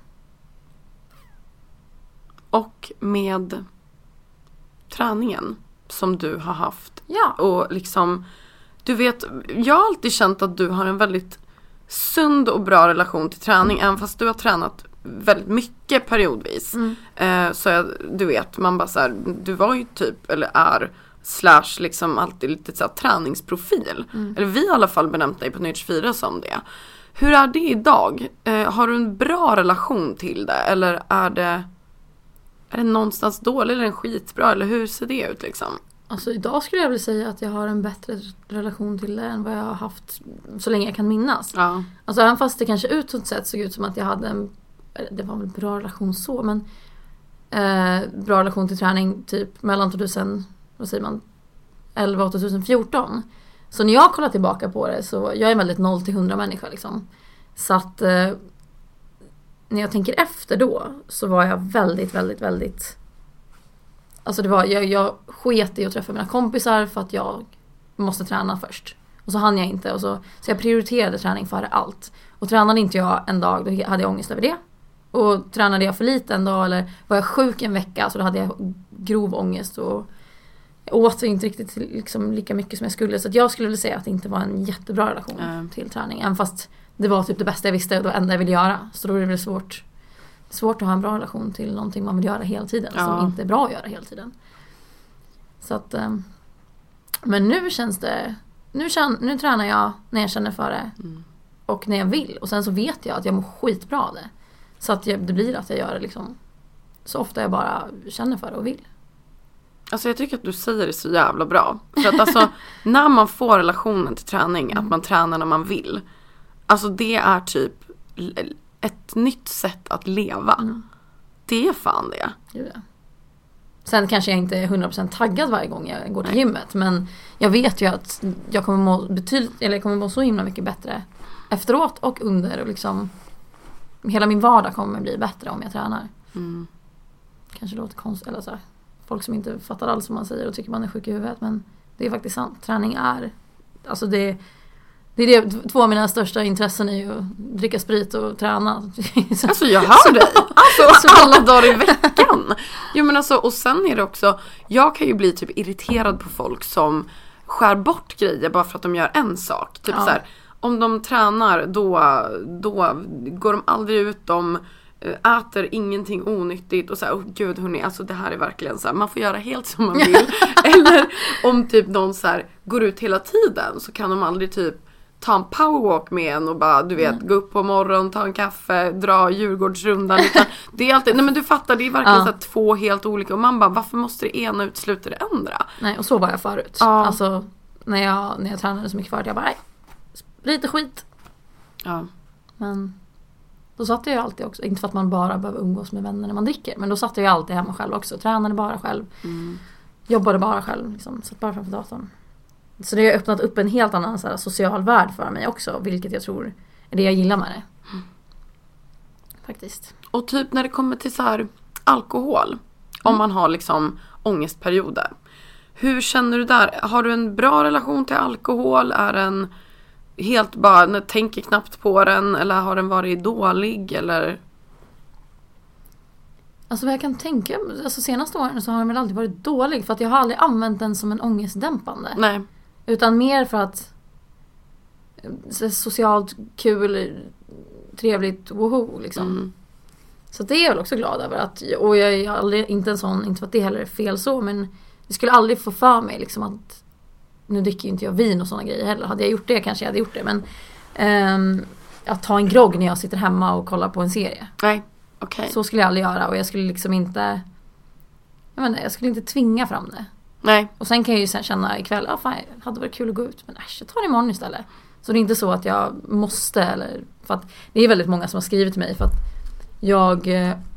Och med träningen som du har haft. Ja. Och liksom, du vet, jag har alltid känt att du har en väldigt sund och bra relation till träning, även fast du har tränat väldigt mycket periodvis. Så du vet, man bara så här, du var ju typ, eller är / liksom alltid lite så här träningsprofil. Eller vi i alla fall benämnt dig på Nytt 24 som det. Hur är det idag? Har du en bra relation till det? Eller är det någonstans dålig eller en skitbra? Eller hur ser det ut liksom? Alltså idag skulle jag vilja säga att jag har en bättre relation till det än vad jag har haft så länge jag kan minnas. Ja. Alltså även fast det kanske utåt sett såg ut som att jag hade det var väl bra relation så, men bra relation till träning typ mellan 2011 och 2014. Så när jag kollar tillbaka på det så jag är en väldigt 0-100 människa liksom. Så att när jag tänker efter då så var jag väldigt, väldigt, väldigt, alltså det var, jag sket i att träffa mina kompisar för att jag måste träna först. Och så hann jag inte. Och så jag prioriterade träning före allt. Och tränade inte jag en dag, då hade jag ångest över det. Och tränade jag för lite en dag, eller var jag sjuk en vecka, så då hade jag grov ångest. Och jag åt inte riktigt liksom lika mycket som jag skulle. Så att jag skulle vilja säga att det inte var en jättebra relation till träning. Även fast det var typ det bästa jag visste och det enda jag ville göra. Så då är det väl svårt att ha en bra relation till någonting man vill göra hela tiden. Som inte är bra att göra hela tiden. Så att, men nu känns det, nu tränar jag när jag känner för det. Och när jag vill. Och sen så vet jag att jag mår skitbra av det. Så att det blir att jag gör det liksom så ofta jag bara känner för det och vill. Alltså jag tycker att du säger det så jävla bra. För att alltså när man får relationen till träning, att man tränar när man vill. Alltså det är typ ett nytt sätt att leva. Det är fan det. Ja. Sen kanske jag inte är 100% taggad varje gång jag går till gymmet. Men jag vet ju att jag kommer må så himla mycket bättre efteråt och under. Och liksom hela min vardag kommer bli bättre om jag tränar. Kanske låter konstigt. Eller så här, folk som inte fattar allt som man säger och tycker man är sjuk i huvudet. Men det är faktiskt sant. Träning är... Alltså det är det, 2 av mina största intressen är ju att dricka sprit och träna. Alltså jag hör dig. Alltså alla dagar i veckan. Jo men alltså, och sen är det också, jag kan ju bli typ irriterad på folk som skär bort grejer bara för att de gör en sak. Typ så här, om de tränar då går de aldrig ut, de äter ingenting onyttigt och så här, gud hörni, alltså det här är verkligen så här, man får göra helt som man vill. Eller om typ någon så här går ut hela tiden, så kan de aldrig typ ta en powerwalk med en och bara, du vet, gå upp på morgonen, ta en kaffe, dra Djurgårdsrundan. Det är alltid, nej men du fattar, det är verkligen så här 2 helt olika. Och man bara, varför måste det ena utesluta det andra? Nej, och så var jag förut. Alltså, när jag tränade så mycket förut, jag bara, nej, lite skit. Ja. Men då satt jag ju alltid också, inte för att man bara behöver umgås med vänner när man dricker, men då satt jag ju alltid hemma själv också. Tränade bara själv. Jobbade bara själv, liksom, satt bara framför datorn. Så det har öppnat upp en helt annan så här, social värld för mig också. Vilket jag tror är det jag gillar med det. Faktiskt. Och typ när det kommer till så här alkohol. Om man har liksom ångestperioder. Hur känner du där? Har du en bra relation till alkohol? Är den helt bara, tänker knappt på den? Eller har den varit dålig? Eller... Alltså vad jag kan tänka, alltså senaste åren så har den väl aldrig varit dålig. För att jag har aldrig använt den som en ångestdämpande. Nej. Utan mer för att socialt kul, trevligt, woho liksom. Så det är jag väl också glad över. Och jag är aldrig, inte en sån, inte för att det heller är fel så, men det skulle aldrig få för mig liksom att, nu dricker ju inte jag vin och såna grejer heller. Hade jag gjort det kanske jag hade gjort det. Men att ta en grogg när jag sitter hemma och kollar på en serie. Nej, okej. Så skulle jag aldrig göra. Och jag skulle liksom inte, jag skulle inte tvinga fram det. Nej. Och sen kan jag ju sen känna ikväll, fan, hade varit kul att gå ut, men jag tar det imorgon istället. Så det är inte så att jag måste, eller för att det är väldigt många som har skrivit till mig för att jag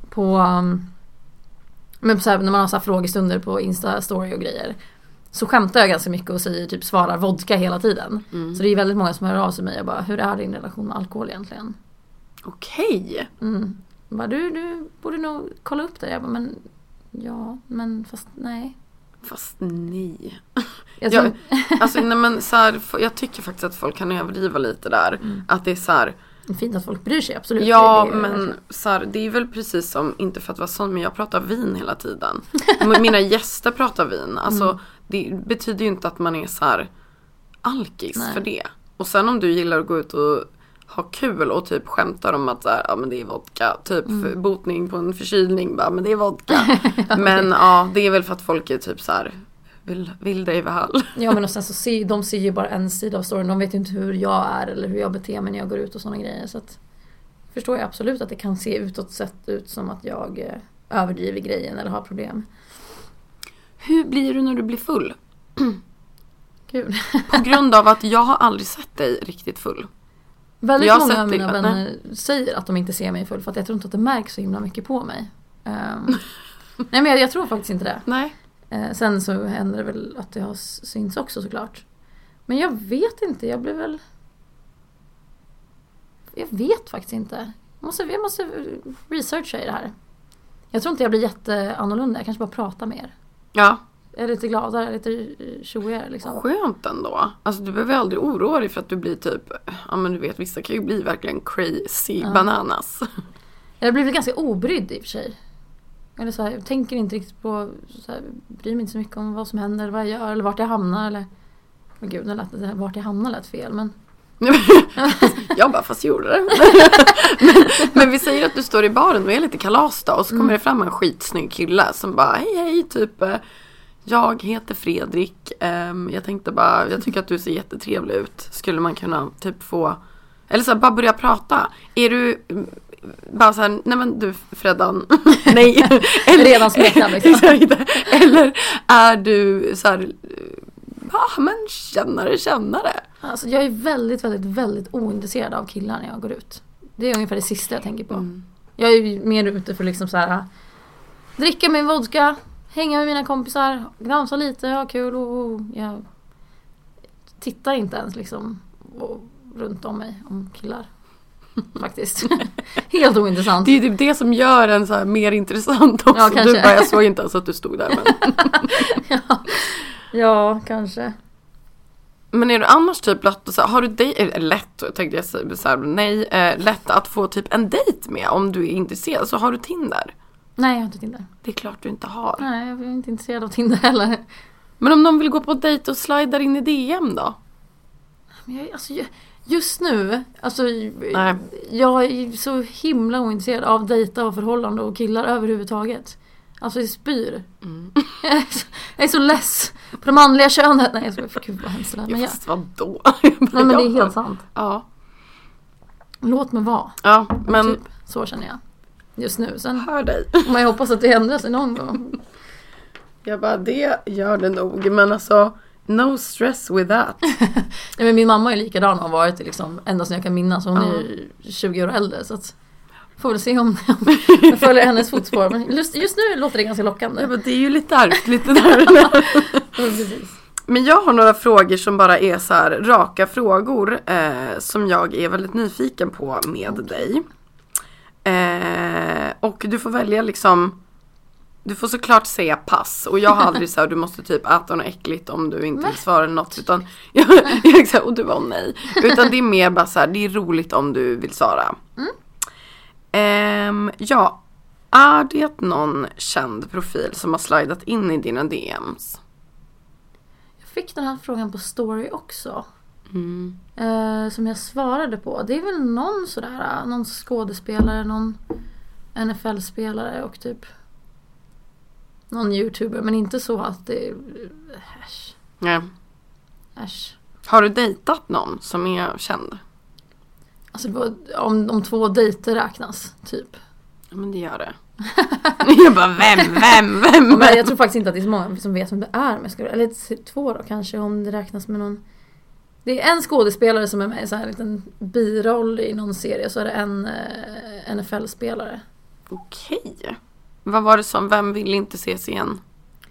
men så här, när man har så här frågestunder på Insta story och grejer, så skämtar jag ganska mycket och säger typ svarar vodka hela tiden. Så det är väldigt många som hör av sig mig och bara, hur är din relation med alkohol egentligen? Okej. Bara, du borde nog kolla upp det. Jag bara, men fast nej. Fast nej. Alltså, nej men så här, jag tycker faktiskt att folk kan överdriva lite där. Att det är så här, det är fint att folk bryr sig, absolut. Ja, men så här, det är väl precis som, inte för att vara sån, men jag pratar vin hela tiden. Mina gäster pratar vin. Alltså, det betyder ju inte att man är så här alkis för det. Och sen om du gillar att gå ut och har kul och typ skämtar om att så här, ja men det är vodka. Typ botning på en förkylning, bara, men det är vodka. Men ja, det är väl för att folk är typ så här, vill dig väl. Ja, men och sen så de ser ju bara en sida av storyn. De vet ju inte hur jag är eller hur jag beter mig när jag går ut och sådana grejer. Så att förstår jag absolut att det kan se utåt ut som att jag överdriver grejen eller har problem. Hur blir du när du blir full? Kul. På grund av att jag har aldrig sett dig riktigt full. Väldigt många av mina vänner säger att de inte ser mig full för att jag tror inte att det märks så himla mycket på mig. Nej, men jag tror faktiskt inte det. Nej. Sen så händer det väl att det har syns också såklart. Men jag vet inte, jag vet faktiskt inte. Jag måste researcha i det här. Jag tror inte jag blir jätteannorlunda, jag kanske bara pratar mer. Ja. Jag är lite gladare, lite tjoigare liksom. Skönt ändå. Alltså du behöver aldrig oroa dig för att du blir typ, ja men du vet, vissa kan ju bli verkligen crazy bananas. Jag blir väl ganska obrydd i och för sig. Eller så här, jag tänker inte riktigt på, så här, bryr mig inte så mycket om vad som händer, vad jag gör eller vart jag hamnar eller... Men gud, vart jag hamnar lät fel, men... Jag bara, fast gjorde det. men vi säger att du står i baren och är lite kalas då, och så kommer det fram en skitsnygg kille som bara, hej, typ... Jag heter Fredrik. Jag tänkte bara, jag tycker att du ser jättetrevlig ut. Skulle man kunna typ få... Eller så här, bara börja prata. Är du... Bara så här, nej men du Freddan. Nej. Eller, redan smeknad liksom. Eller är du så här... men kännare. Alltså jag är väldigt, väldigt, väldigt ointresserad av killar när jag går ut. Det är ungefär det sista jag tänker på. Jag är mer ute för liksom så här... Dricka min vodka. Hänga med mina kompisar, gramsa lite, ha kul och jag tittar inte ens liksom runt om mig om killar. Faktiskt. Helt ointressant. Det är typ det som gör en så här mer intressant också. Ja, du bara, jag såg inte ens att du stod där. Men... ja, kanske. Men är du annars typ lätt, så här, har du lätt, tänkte jag säga så här, nej, lätt att få typ en dejt med om du är intresserad, så har du Tinder? Nej, jag har inte Tinder. Det är klart du inte har. Nej, jag är inte intresserad av Tinder heller. Men om någon vill gå på dejt och slidar in i DM då? Men just nu, alltså, jag är så himla ointresserad av dejta och förhållande och killar överhuvudtaget. Alltså jag spyr. Jag är så less på det manliga könet. Nej, jag ska för gud vad hemskt det här. Men fast vadå? Nej, men det är helt sant. Ja. Låt mig vara. Ja, men... Typ, så känner jag. Just nu. Sen hör dig. Men jag hoppas att det ändrar sig någon gång. Jag bara, det gör det nog. Men alltså, no stress with that. Ja, men min mamma är likadan och har varit liksom, ända sedan jag kan minnas. Hon är 20 år äldre. Så att, får väl se om jag följer hennes fotspår. Men just nu låter det ganska lockande. Ja, men det är ju lite ärligt det där. Precis. Men jag har några frågor som bara är så här raka frågor. Som jag är väldigt nyfiken på med dig. Och du får välja liksom, du får såklart säga pass. Och jag har aldrig så här, du måste typ äta något äckligt om du inte vill svara något. Utan jag och du var nej. Utan det är mer bara så här, det är roligt om du vill svara. Ja, är det någon känd profil som har slidat in i dina DMs? Jag fick den här frågan på story också. Som jag svarade på. Det är väl någon sådär, någon skådespelare, någon NFL-spelare och typ någon YouTuber, men inte så att det är äsch. Nej. Äsch. Har du dejtat någon som är känd? Alltså om 2 dejter räknas typ. Ja, men det gör det. Jag bara, vem? Men jag tror faktiskt inte att det är så många som vet vem det är. Men eller 2 då kanske, om det räknas med någon. Det är en skådespelare som är med i så här en liten biroll i någon serie. Så är det en NFL-spelare. Okej. Vad var det som, vem vill inte ses igen?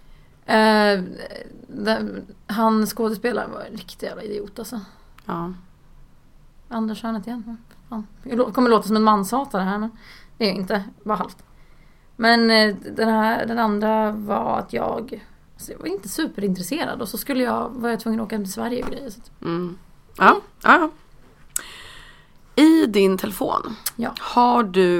Han skådespelaren var en riktig jävla idiot alltså. Ja. Andra könet igen. Fan. Jag kommer låta som en manshatare här, men det är inte, bara halvt. Men den andra var att jag var inte superintresserad. Och så var jag tvungen att åka hem till Sverige och grejer. Så. Ja. I din telefon har du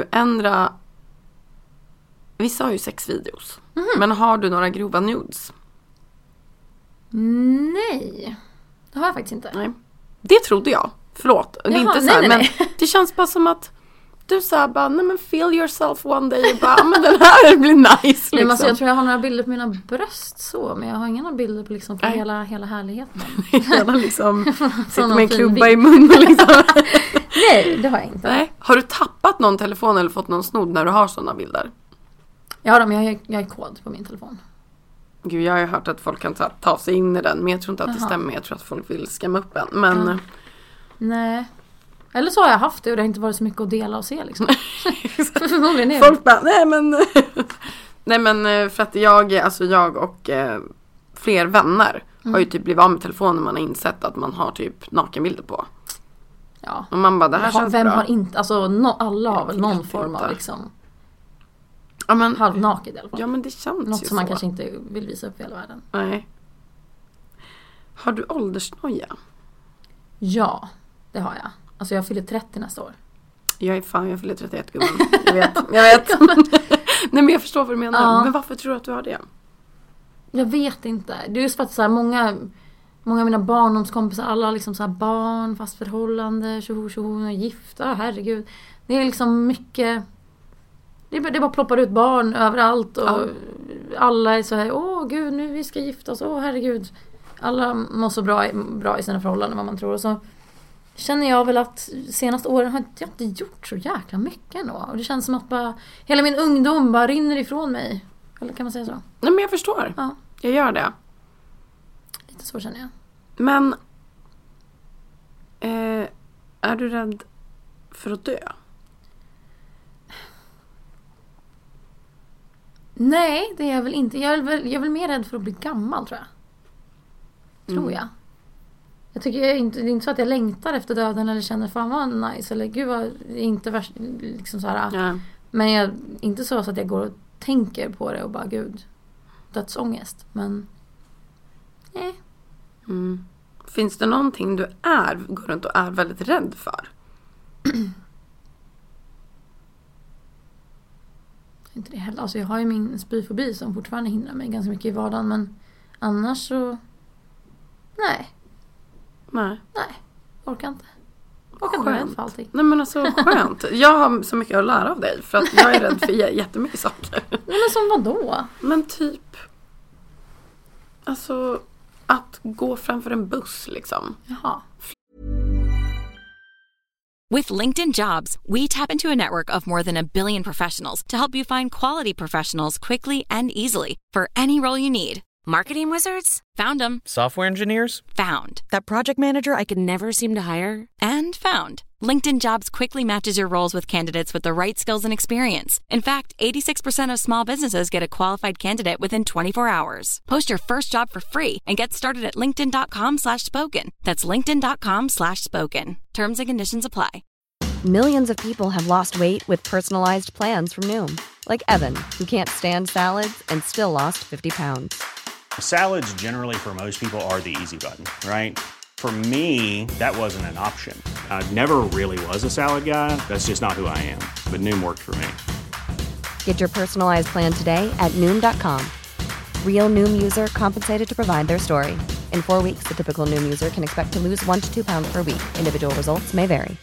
vissa har ju sexvideos. Men har du några grova nudes? Nej, det har jag faktiskt inte. Nej. Det trodde jag. Förlåt, det är inte så här, nej. men det känns bara som att du sa bara, nej men feel yourself one day och bara, men den här blir nice liksom. Nej, men alltså, jag tror jag har några bilder på mina bröst så, men jag har inga bilder på liksom för hela härligheten. Hela liksom, sitter med en klubba bild i munnen liksom. Nej, det har jag inte. Nej. Har du tappat någon telefon eller fått någon snodd när du har sådana bilder? Ja, men jag har kod på min telefon. Gud, jag har ju hört att folk kan ta sig in i den, men jag tror inte att det stämmer. Jag tror att folk vill skämma upp en, men... Nej. Eller så har jag haft det och det har inte varit så mycket att dela och se liksom. Förmodligen är det. Folk bara, nej men för att jag och fler vänner har ju typ blivit av med telefonen. Man har insett att man har typ nakenbilder på. Ja. Och man bara, det här känns vem bra. har inte, alltså alla har väl någon form av liksom halvnaket i alla fall. Ja, men det känns något ju som man så. kanske inte vill visa upp i hela världen. Nej. Har du åldersnoja? Ja, det har jag. Alltså jag fyller 30 nästa år. Jag fyller 31 gubben. Jag vet. Nej, men jag förstår vad du menar. Ja. Men varför tror du att du har det? Jag vet inte. Det är just för att så här, många av mina barndomskompisar, alla har liksom så här barn, fast förhållande, tjoho, gifta, herregud. Det är liksom mycket... Det bara ploppar ut barn överallt och alla är så här, åh gud, nu vi ska gifta oss, åh herregud. Alla mår så bra i sina förhållanden, vad man tror. Och så känner jag väl att senaste åren har jag inte gjort så jäkla mycket ändå. Och det känns som att bara hela min ungdom bara rinner ifrån mig. Eller kan man säga så? Nej, men jag förstår. Ja. Jag gör det. Lite så känner jag. Men är du rädd för att dö? Nej, det är jag väl inte. Jag är väl mer rädd för att bli gammal, tror jag. Tror jag. Jag tycker det är inte så att jag längtar efter döden eller känner fan vad nice eller gud vad det är inte värst liksom så här. Ja. Men jag inte så att jag går och tänker på det och bara gud dödsångest, men nej. Finns det någonting du går runt och är väldigt rädd för? Inte det heller. Alltså jag har ju min spyfobi som fortfarande hindrar mig ganska mycket i vardagen, men annars så nej. Orkar inte. Orkar inte rädd för allting. Nej, men alltså skönt. Jag har så mycket att lära av dig för att jag är rädd för jättemycket saker. Nej, men som vadå? Men typ alltså att gå framför en buss liksom. Jaha. With LinkedIn Jobs, we tap into a network of more than 1 billion professionals to help you find quality professionals quickly and easily for any role you need. Marketing wizards? Found them. Software engineers? Found. That project manager I could never seem to hire? And found. LinkedIn Jobs quickly matches your roles with candidates with the right skills and experience. In fact, 86% of small businesses get a qualified candidate within 24 hours. Post your first job for free and get started at linkedin.com/spoken. That's linkedin.com/spoken. Terms and conditions apply. Millions of people have lost weight with personalized plans from Noom. Like Evan, who can't stand salads and still lost 50 pounds. Salads generally for most people are the easy button, right? For me, that wasn't an option. I never really was a salad guy. That's just not who I am. But Noom worked for me. Get your personalized plan today at Noom.com. Real Noom user compensated to provide their story. In 4 weeks, the typical Noom user can expect to lose 1 to 2 pounds per week. Individual results may vary.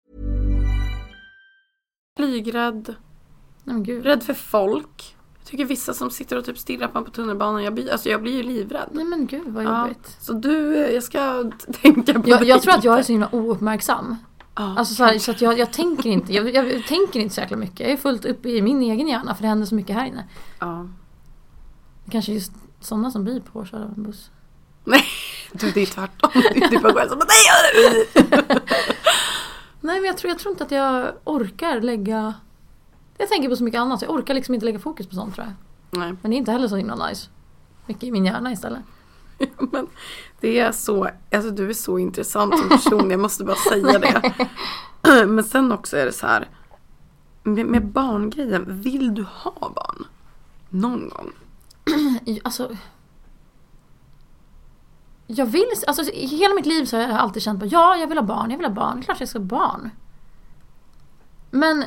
Flygrädd. Rädd för folk. Jag tycker vissa som sitter och typ stirrar på tunnelbanan. Jag blir ju livrädd. Nej men gud vad jobbigt. Så jag ska tänka på det. Jag tror att jag är så himla ouppmärksam. Alltså så att jag tänker inte. Jag tänker inte så jäkla mycket. Jag är fullt uppe i min egen hjärna för det händer så mycket här inne. Ja. Det kanske är just sådana som blir påkörda av en buss. Nej, det är tvärtom. Du bara själv som nej. Nej, men jag tror inte att jag orkar lägga... Jag tänker på så mycket annat. Jag orkar liksom inte lägga fokus på sånt, tror jag. Nej. Men det är inte heller så himla nice. Mycket i min hjärna istället. Men det är så... Alltså du är så intressant som person. Jag måste bara säga det. Men sen också är det så här... Med barngrejen. Vill du ha barn? Någon gång? Alltså... Jag vill... Alltså i hela mitt liv så har jag alltid känt på... Ja, jag vill ha barn. Det är klart jag ska ha barn. Men...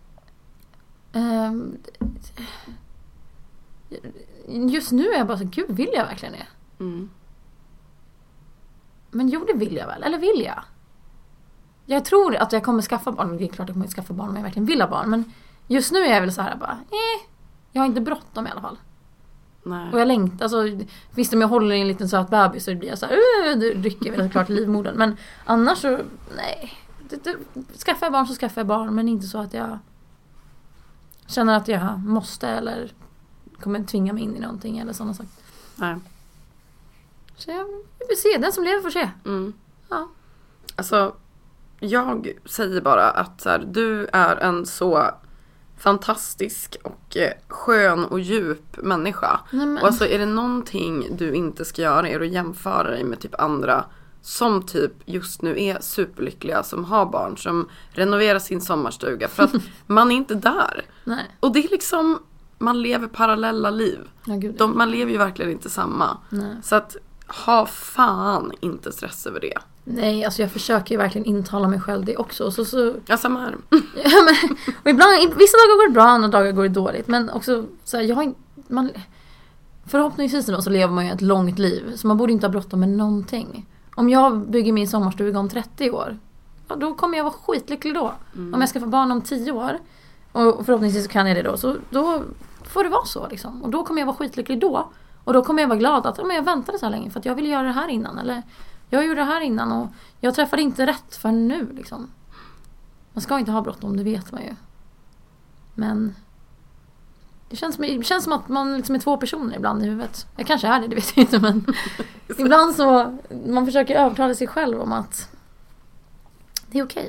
just nu är jag bara så, gud, vill jag verkligen det? Men jo, det vill jag väl. Eller vill jag? jag tror att jag kommer skaffa barn. Det är klart jag kommer skaffa barn om jag verkligen vill ha barn. Men just nu är jag väl så här bara, jag har inte bråttom i alla fall. Nej. Och jag längtar, alltså visst om jag håller i en liten söt bebis så blir jag så här, det rycker väl klart i livmodern. Men annars så, nej. Skaffar jag barn så skaffar jag barn, men inte så att jag känner att jag måste eller kommer tvinga mig in i någonting eller sådana saker. Nej. Så jag vill se, den som lever får se. Ja. Alltså, jag säger bara att så här, du är en så fantastisk och skön och djup människa. Nej, och alltså är det någonting du inte ska göra är att jämföra dig med typ andra som typ just nu är superlyckliga, som har barn, som renoverar sin sommarstuga, för att man är inte där. Nej. Och det är liksom, man lever parallella liv. Ja, gud. Man lever ju verkligen inte samma. Nej. Så att ha fan inte stress över det. Nej, alltså jag försöker ju verkligen intala mig själv det också. Ja, samma här. Ja, men, och ibland, vissa dagar går det bra, andra dagar går det dåligt. Men också, så här, förhoppningsvis då så lever man ju ett långt liv. Så man borde inte ha bråttom med någonting. Om jag bygger min sommarstuga om 30 år, ja, då kommer jag vara skitlycklig då. Om jag ska få barn om 10 år, och förhoppningsvis så kan jag det då, så då får det vara så liksom. Och då kommer jag vara skitlycklig då. Och då kommer jag vara glad att jag väntade så här länge för att jag ville göra det här innan. Eller jag gjorde det här innan och jag träffade inte rätt för nu liksom. Man ska inte ha bråttom, det vet man ju. Men det känns som att man liksom är två personer ibland i huvudet. Jag kanske är det vet jag inte. Men ibland så man försöker övertala sig själv om att det är okej.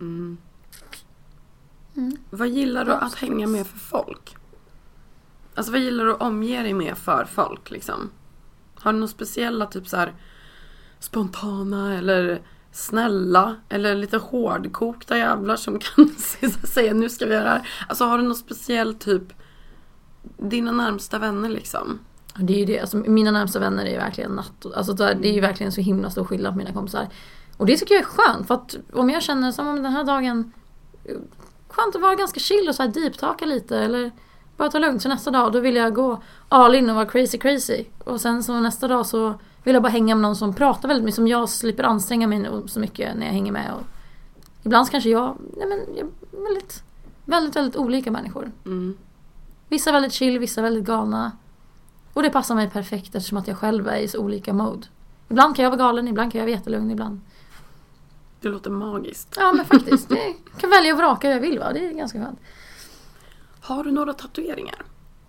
Vad gillar du att hänga med för folk? Alltså vad gillar du att omge dig med för folk liksom? Har du några speciella typ så här spontana eller snälla eller lite hårdkokta jävlar som kan säga nu ska vi göra det här? Alltså har du något speciellt typ dina närmsta vänner liksom? Det är ju det, alltså, mina närmsta vänner är ju verkligen natt. Alltså det är ju verkligen så himla stor skillnad på mina kompisar. Och det tycker jag är skönt, för att om jag känner som om den här dagen skönt att vara ganska chill och så här deeptaka lite eller bara ta lugnt, så nästa dag då vill jag gå all in och vara crazy och sen så nästa dag så vill jag bara hänga med någon som pratar väldigt mycket, som jag slipper anstränga mig så mycket när jag hänger med. Och ibland så kanske jag är väldigt, väldigt, väldigt olika människor. Vissa är väldigt chill, vissa är väldigt galna. Och det passar mig perfekt eftersom att jag själv är i så olika mode. Ibland kan jag vara galen, ibland kan jag vara jättelugn, ibland. Det låter magiskt. Ja, men faktiskt. Jag kan välja och vraka hur jag vill, va? Det är ganska skönt. Har du några tatueringar?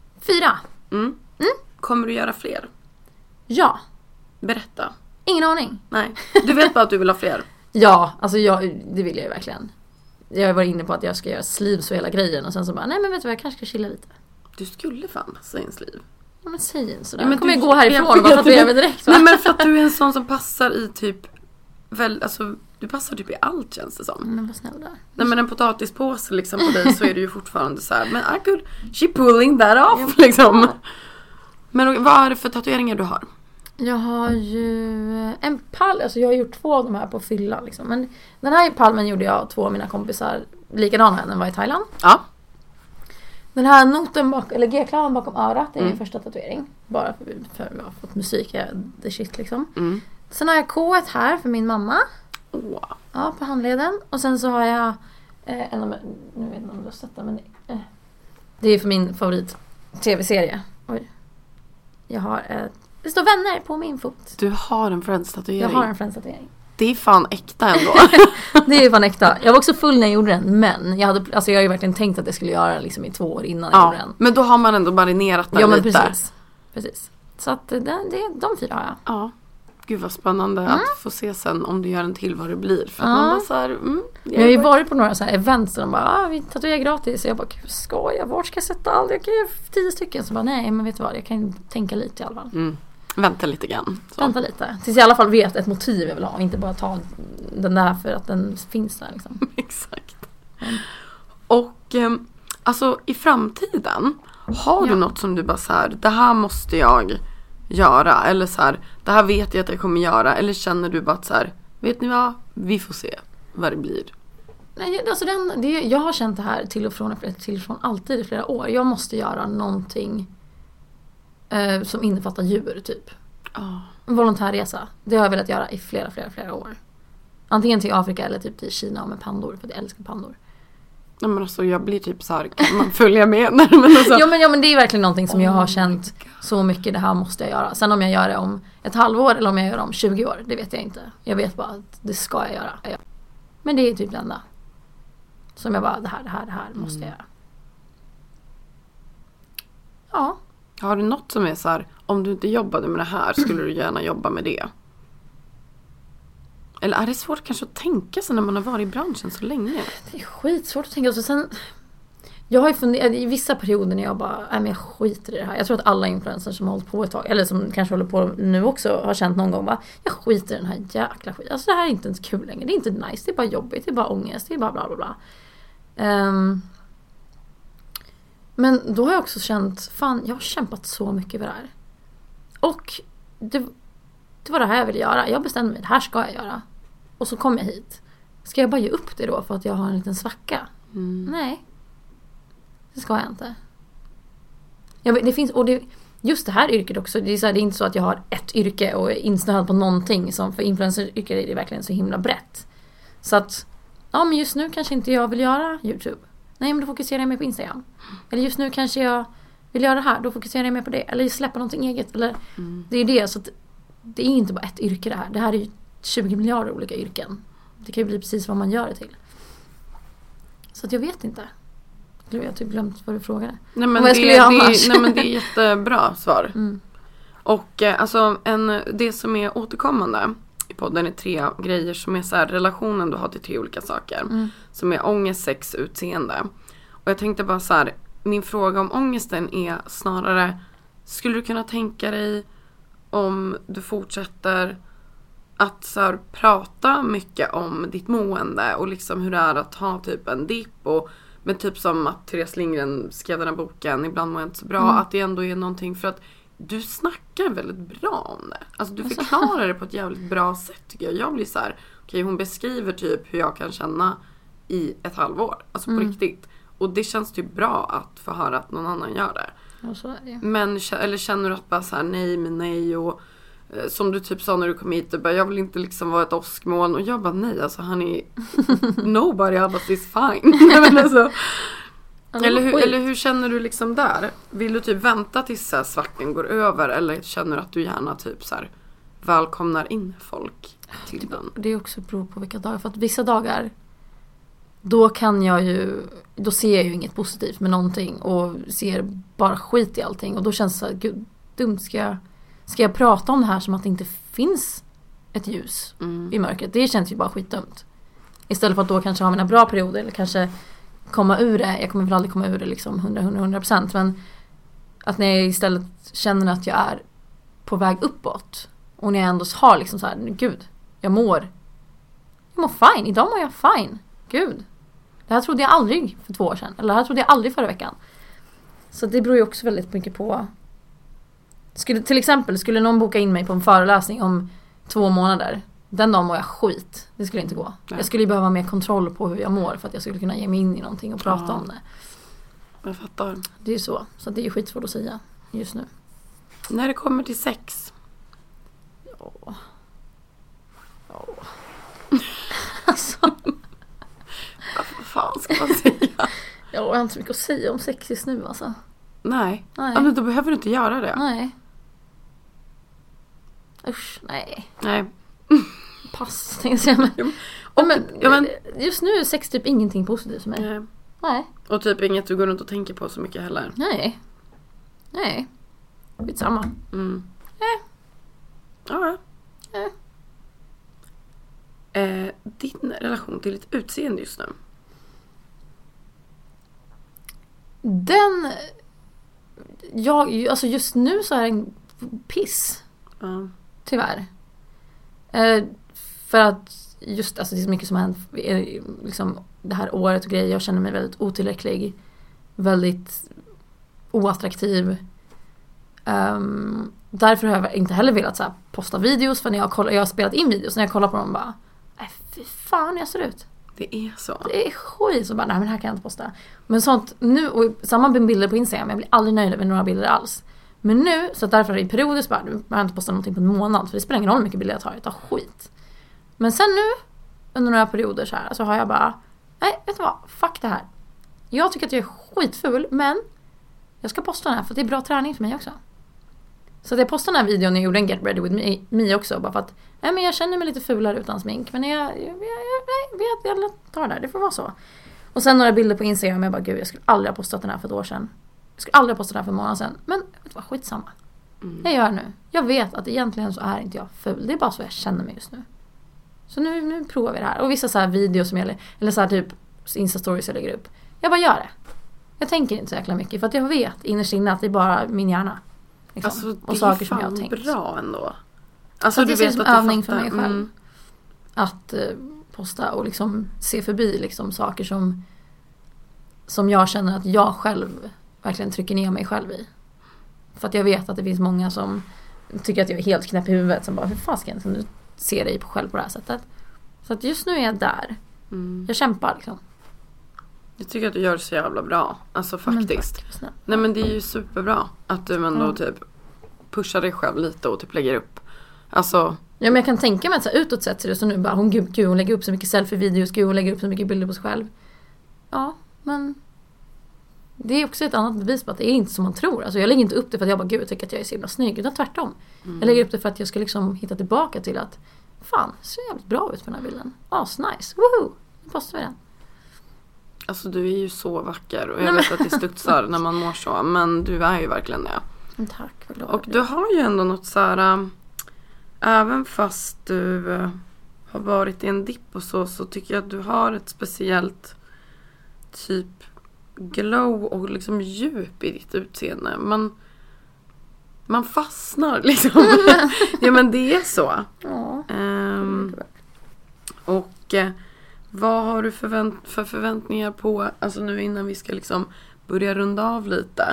4. Kommer du göra fler? Ja. Berätta. Ingen aning. Nej, du vet bara att du vill ha fler. Ja, alltså det vill jag ju verkligen. Jag har varit inne på att jag ska göra sleeves och hela grejen. Och sen så bara, nej men vet du vad, jag kanske ska chilla lite. Du skulle fan passa i en sleeve. Ja, men säg inte sådär. Men kommer jag du, gå härifrån och bara tatuera mig direkt, va? Nej, men för att du är en sån som passar i typ alltså du passar typ i allt, känns det som. Men vad snäll där. Nej, men en potatispåse liksom på dig så är det ju fortfarande så här. Men she pulling that off liksom. Men vad är det för tatueringar du har? Jag har ju en palm, alltså jag har gjort 2 av de här på fylla liksom. Men den här palmen gjorde jag 2 av mina kompisar likadana, den var i Thailand. Ja. Den här noten eller G-klaven bakom örat, det är min första tatuering. Bara för att jag har fått musik, the shit liksom. Sen har jag K1 här för min mamma. Ja, på handleden. Och sen så har jag nu vet inte om du har sett det, men det är för min favorit tv-serie. Oj. Jag har det står vänner på min fot. Du har en Friends-tatuering. Jag har en Friends-tatuering. Det är fan äkta ändå. Det är fan äkta. Jag var också full när jag gjorde den, men jag har ju verkligen tänkt att jag skulle göra den liksom i 2 år innan jag gjorde den. Men då har man ändå marinerat den lite. Ja, men precis. Så att de 4 har jag. Ja. Gud vad spännande att få se sen om du gör en till vad det blir. För att man bara så här, jag har ju varit på några så här events där de bara, vi tatuerar gratis. Så jag bara, skoja, vart ska jag sätta allt? Jag kan ju 10 stycken. Så bara, nej men vet du vad, jag kan tänka lite i alla fall. Vänta lite grann. Så. Vänta lite. Tills jag i alla fall vet ett motiv jag vill ha. Inte bara ta den där för att den finns där liksom. Exakt. Och alltså i framtiden, har du något som du bara så här, det här måste jag göra, eller så här, det här vet jag att jag kommer göra, eller känner du bara att så här, vet ni vad, vi får se vad det blir? Nej, alltså jag har känt det här till och från alltid i flera år. Jag måste göra någonting som innefattar djur typ. En volontärresa. Det har jag velat göra i flera år. Antingen till Afrika eller typ till Kina med pandor. För jag älskar pandor. Ja, men alltså jag blir typ så här, kan man följa med? Men alltså. ja men det är verkligen någonting som jag har känt så mycket, det här måste jag göra. Sen om jag gör det om ett halvår eller om jag gör det om 20 år, det vet jag inte. Jag vet bara att det ska jag göra. Men det är typ det enda. Som jag bara, det här måste jag göra. Ja. Har du något som är så här, om du inte jobbade med det här skulle du gärna jobba med det? Eller är det svårt kanske att tänka sig när man har varit i branschen så länge? Det är skitsvårt att tänka sig. Sen, jag har ju funderat i vissa perioder när jag bara, men jag skiter i det här. Jag tror att alla influencers som har hållit på ett tag, eller som kanske håller på nu också, har känt någon gång bara, jag skiter i den här jäkla skit. Alltså det här är inte ens kul längre. Det är inte nice, det är bara jobbigt, det är bara ångest, det är bara bla bla bla. Men då har jag också känt, fan, jag har kämpat så mycket för det här. Och det var det här jag ville göra. Jag bestämde mig, det här ska jag göra. Och så kom jag hit. Ska jag bara ge upp det då för att jag har en liten svacka? Nej. Det ska jag inte. Det finns, och just det här yrket också, det är inte så att jag har ett yrke och är insnöad på någonting. Som för influenceryrket är det verkligen så himla brett. Så att, ja men just nu kanske inte jag vill göra YouTube. Nej, men då fokuserar jag mer på Instagram. Eller just nu kanske jag vill göra det här, då fokuserar jag mer på det. Eller släppa någonting eget. Eller, det är det, så att det är inte bara ett yrke det här. Det här är ju 20 miljarder olika yrken. Det kan ju bli precis vad man gör det till. Så att jag vet inte. Jag har typ glömt vad du frågade. Nej, men det är jättebra svar. Och alltså det som är återkommande i podden är 3 grejer som är så här, relationen du har till 3 olika saker. Som är ångest, sex, utseende. Och jag tänkte bara så här, min fråga om ångesten är snarare, skulle du kunna tänka dig om du fortsätter att så här, prata mycket om ditt mående och liksom hur det är att ha typ en dipp och men typ som att Therese Lindgren skrev den här boken, ibland var jag inte så bra, att det ändå är någonting för att du snackar väldigt bra om det. Alltså du förklarar det på ett jävligt bra sätt tycker jag. Jag blir så här, okej, hon beskriver typ hur jag kan känna i ett halvår. Alltså på riktigt. Och det känns typ bra att få höra att någon annan gör det. Ja, så är det. Men, eller känner du att bara så här, nej och som du typ sa när du kom hit, du bara, jag vill inte liksom vara ett åskmoln. Och jag bara, nej, alltså han är nobody else is fine. Men alltså, eller hur känner du liksom där? Vill du typ vänta tills så här svackan går över? Eller känner du att du gärna typ så här välkomnar in folk till den? Det är också beror på vilka dagar. För att vissa dagar, då ser jag ju inget positivt med någonting. Och ser bara skit i allting. Och då känns det så här, gud, dumt, ska jag prata om det här som att det inte finns ett ljus i mörkret? Det känns ju bara skitdumt. Istället för att då kanske ha mina bra perioder. Eller kanske komma ur det. Jag kommer väl aldrig komma ur det liksom 100%. Men att när jag istället känner att jag är på väg uppåt. Och när jag ändå har liksom så här, gud, jag mår fine. Idag mår jag fine. Gud. Det här trodde jag aldrig för 2 år sedan. Eller det här trodde jag aldrig förra veckan. Så det beror ju också väldigt mycket på. Till exempel, skulle någon boka in mig på en föreläsning om 2 månader. Den dagen mår jag skit. Det skulle inte gå. Nej. Jag skulle ju behöva mer kontroll på hur jag mår. För att jag skulle kunna ge mig in i någonting och prata om det. Jag fattar. Det är ju så. Så det är ju skitsvårt att säga just nu. När det kommer till sex. Ja. Alltså. Vad fan ska man säga? Jag har inte så mycket att säga om sex just nu alltså. Nej. Ja, men då behöver du inte göra det. Nej. Usch, nej. Pass, tänkte jag. Men just nu är sex typ ingenting positivt för mig. Nej. Och typ inget du går runt och tänker på så mycket heller. Nej. Skitsamma. Ja. Din relation till ditt utseende just nu? Alltså just nu så är det en piss. Tyvärr. För att just, alltså det är så mycket som har hänt liksom det här året och grejer. Jag känner mig väldigt otillräcklig. Väldigt oattraktiv. Därför har jag inte heller velat så här, posta videos. För när jag har spelat in videos, när jag kollar på dem bara, fy fan jag ser ut. Det är så. Det är skit. Så bara, nej men här kan jag inte posta. Men sånt nu, och samma bilder på Instagram, jag blir aldrig nöjd med några bilder alls. Men nu, så därför i perioder så bara, man har inte postat någonting på en månad. För det spelar ingen roll hur mycket bilder jag tar skit. Men sen nu, under några perioder så här, så har jag bara, nej, vet du vad, fuck det här. Jag tycker att jag är skitful, men jag ska posta den här för det är bra träning för mig också. Så jag postade den här videon när jag gjorde en Get Ready With Me också, bara för att, nej men jag känner mig lite fulare utan smink, men jag tar det där, det får vara så. Och sen några bilder på Instagram, jag bara, gud, jag skulle aldrig ha postat den här för ett år sedan. Jag skulle aldrig ha postat den här för en månad sedan. Men vet du vad, skitsamma. Jag gör nu. Jag vet att egentligen så är inte jag ful. Det är bara så jag känner mig just nu. Så nu provar vi det här. Och vissa så här videos som jag, eller så här typ Insta-stories jag lägger upp. Jag bara gör det. Jag tänker inte så jäkla mycket, för att jag vet innerst inne att det är bara min hjärna. Liksom. Alltså, och saker som jag har tänkt. Bra ändå. Alltså, det är som övning för mig själv. Mm. Att posta och liksom se förbi liksom saker som jag känner att jag själv verkligen trycker ner mig själv i. För att jag vet att det finns många som tycker att jag är helt knäpp i huvudet, som bara, hur fan ska jag inte se dig själv på det här sättet? Så att just nu är jag där. Jag kämpar liksom. Jag tycker att du gör det så jävla bra. Alltså faktiskt. Nej, men det är ju superbra att du ändå typ pushar dig själv lite och typ lägger upp. Alltså... Ja, men jag kan tänka mig att så här, utåt sett ser det så nu bara, hon lägger upp så mycket selfie-videos, hon lägger upp så mycket bilder på sig själv. Ja, men det är också ett annat bevis på att det är inte som man tror. Alltså jag lägger inte upp det för att jag bara, gud, jag tycker att jag är så himla snygg, utan tvärtom. Jag lägger upp det för att jag ska liksom hitta tillbaka till att fan, det ser jävligt bra ut på den här bilden. Nice, woohoo, nu postar vi den. Alltså du är ju så vacker och jag vet att det studsar när man mår så, men du är ju verkligen det. Tack för det. Och du har ju ändå något så här, även fast du har varit i en dipp och så tycker jag att du har ett speciellt typ glow och liksom djup i ditt utseende. Man fastnar liksom. Ja, men det är så. Ja. Och vad har du för förväntningar på, alltså nu innan vi ska liksom börja runda av lite,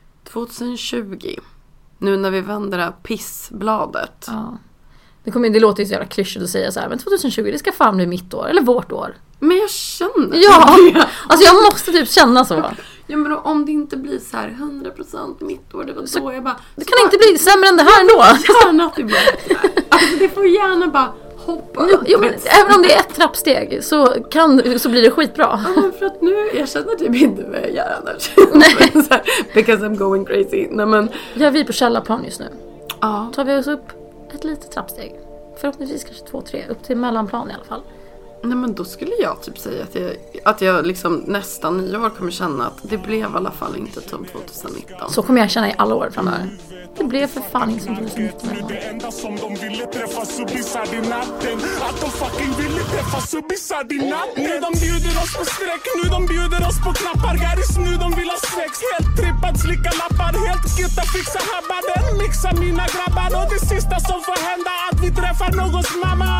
2020, nu när vi vänder det här pissbladet. Ja. Det låter ju så jävla klyschigt att säga så här, men 2020, det ska fan bli mitt år, eller vårt år. Men jag känner det. Alltså jag måste typ känna så. Ja, men om det inte blir så här 100% mitt år, det var så jag bara... Det kan inte bli sämre än det här ändå. Gärna att det blir bättre. Alltså det får gärna bara hoppa upp. Jo, men även om det är ett trappsteg så blir det skitbra. Ja, men för att nu, jag känner typ inte vad jag gör annars. Because I'm going crazy. Nej, men... Ja, vi är på källarplan just nu. Ja. Tar vi oss upp ett litet trappsteg. Förhoppningsvis kanske 2-3, upp till mellanplan i alla fall. Nej, men då skulle jag typ säga att jag liksom nästa nyår kommer känna att det blev i alla fall inte som 2019. Så kommer jag känna i alla år framöver. Det blev för fan inte som 2019. Det enda som de ville träffa subissar i natten. Att de fucking ville träffa subissar i natten. Nu de bjuder oss på sträck, nu de bjuder oss på knappar. Garis nu de vill ha sex, helt trippat, slicka lappar. Helt gitta, fixa habbaden, mixa mina grabbar. Och det sista som får hända att vi träffar någons mamma.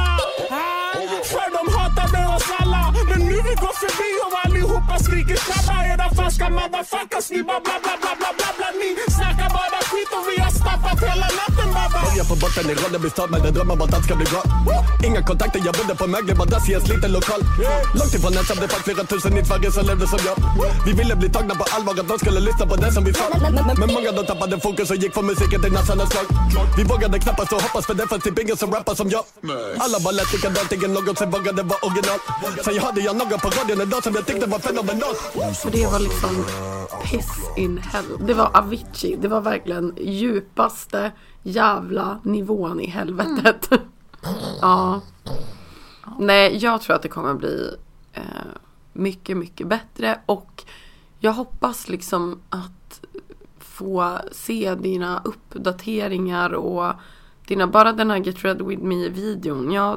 För de hatade oss alla. Men nu vi går förbi och allihopa skriker shabba. Era falska motherfuckers, ni bara bla bla bla bla bla bla. Ni snackar bara skit och vi har stappat hela natten, babba. Börjar på botten i rollen, vi stad med en dröm om att allt ska bli bra. Inga kontakter, jag bodde på Mögle, madrass i en sliten lokal. Långt ifrån ensam, det fanns flera tusen i Sverige som levde som jag. Vi ville bli tagna på allvar, att de skulle lyssna på det som vi sa. Men många de tappade fokus och gick från musiken till nassarnas slag. Vi vågade knappast och hoppas, för det fanns typ ingen som rappar som jag. Alla var lätt likadant, ingen någon som vågade vara original. Sen hade jag någon på radion en dag som jag tyckte var fenomenal. För det var liksom piss in hell. Det var Avicii, det var verkligen djupaste jävla nivån i helvetet. Ja. Nej, jag tror att det kommer bli mycket, mycket bättre. Och jag hoppas liksom att få se dina uppdateringar och bara den här Get Ready With Me-videon. Ja,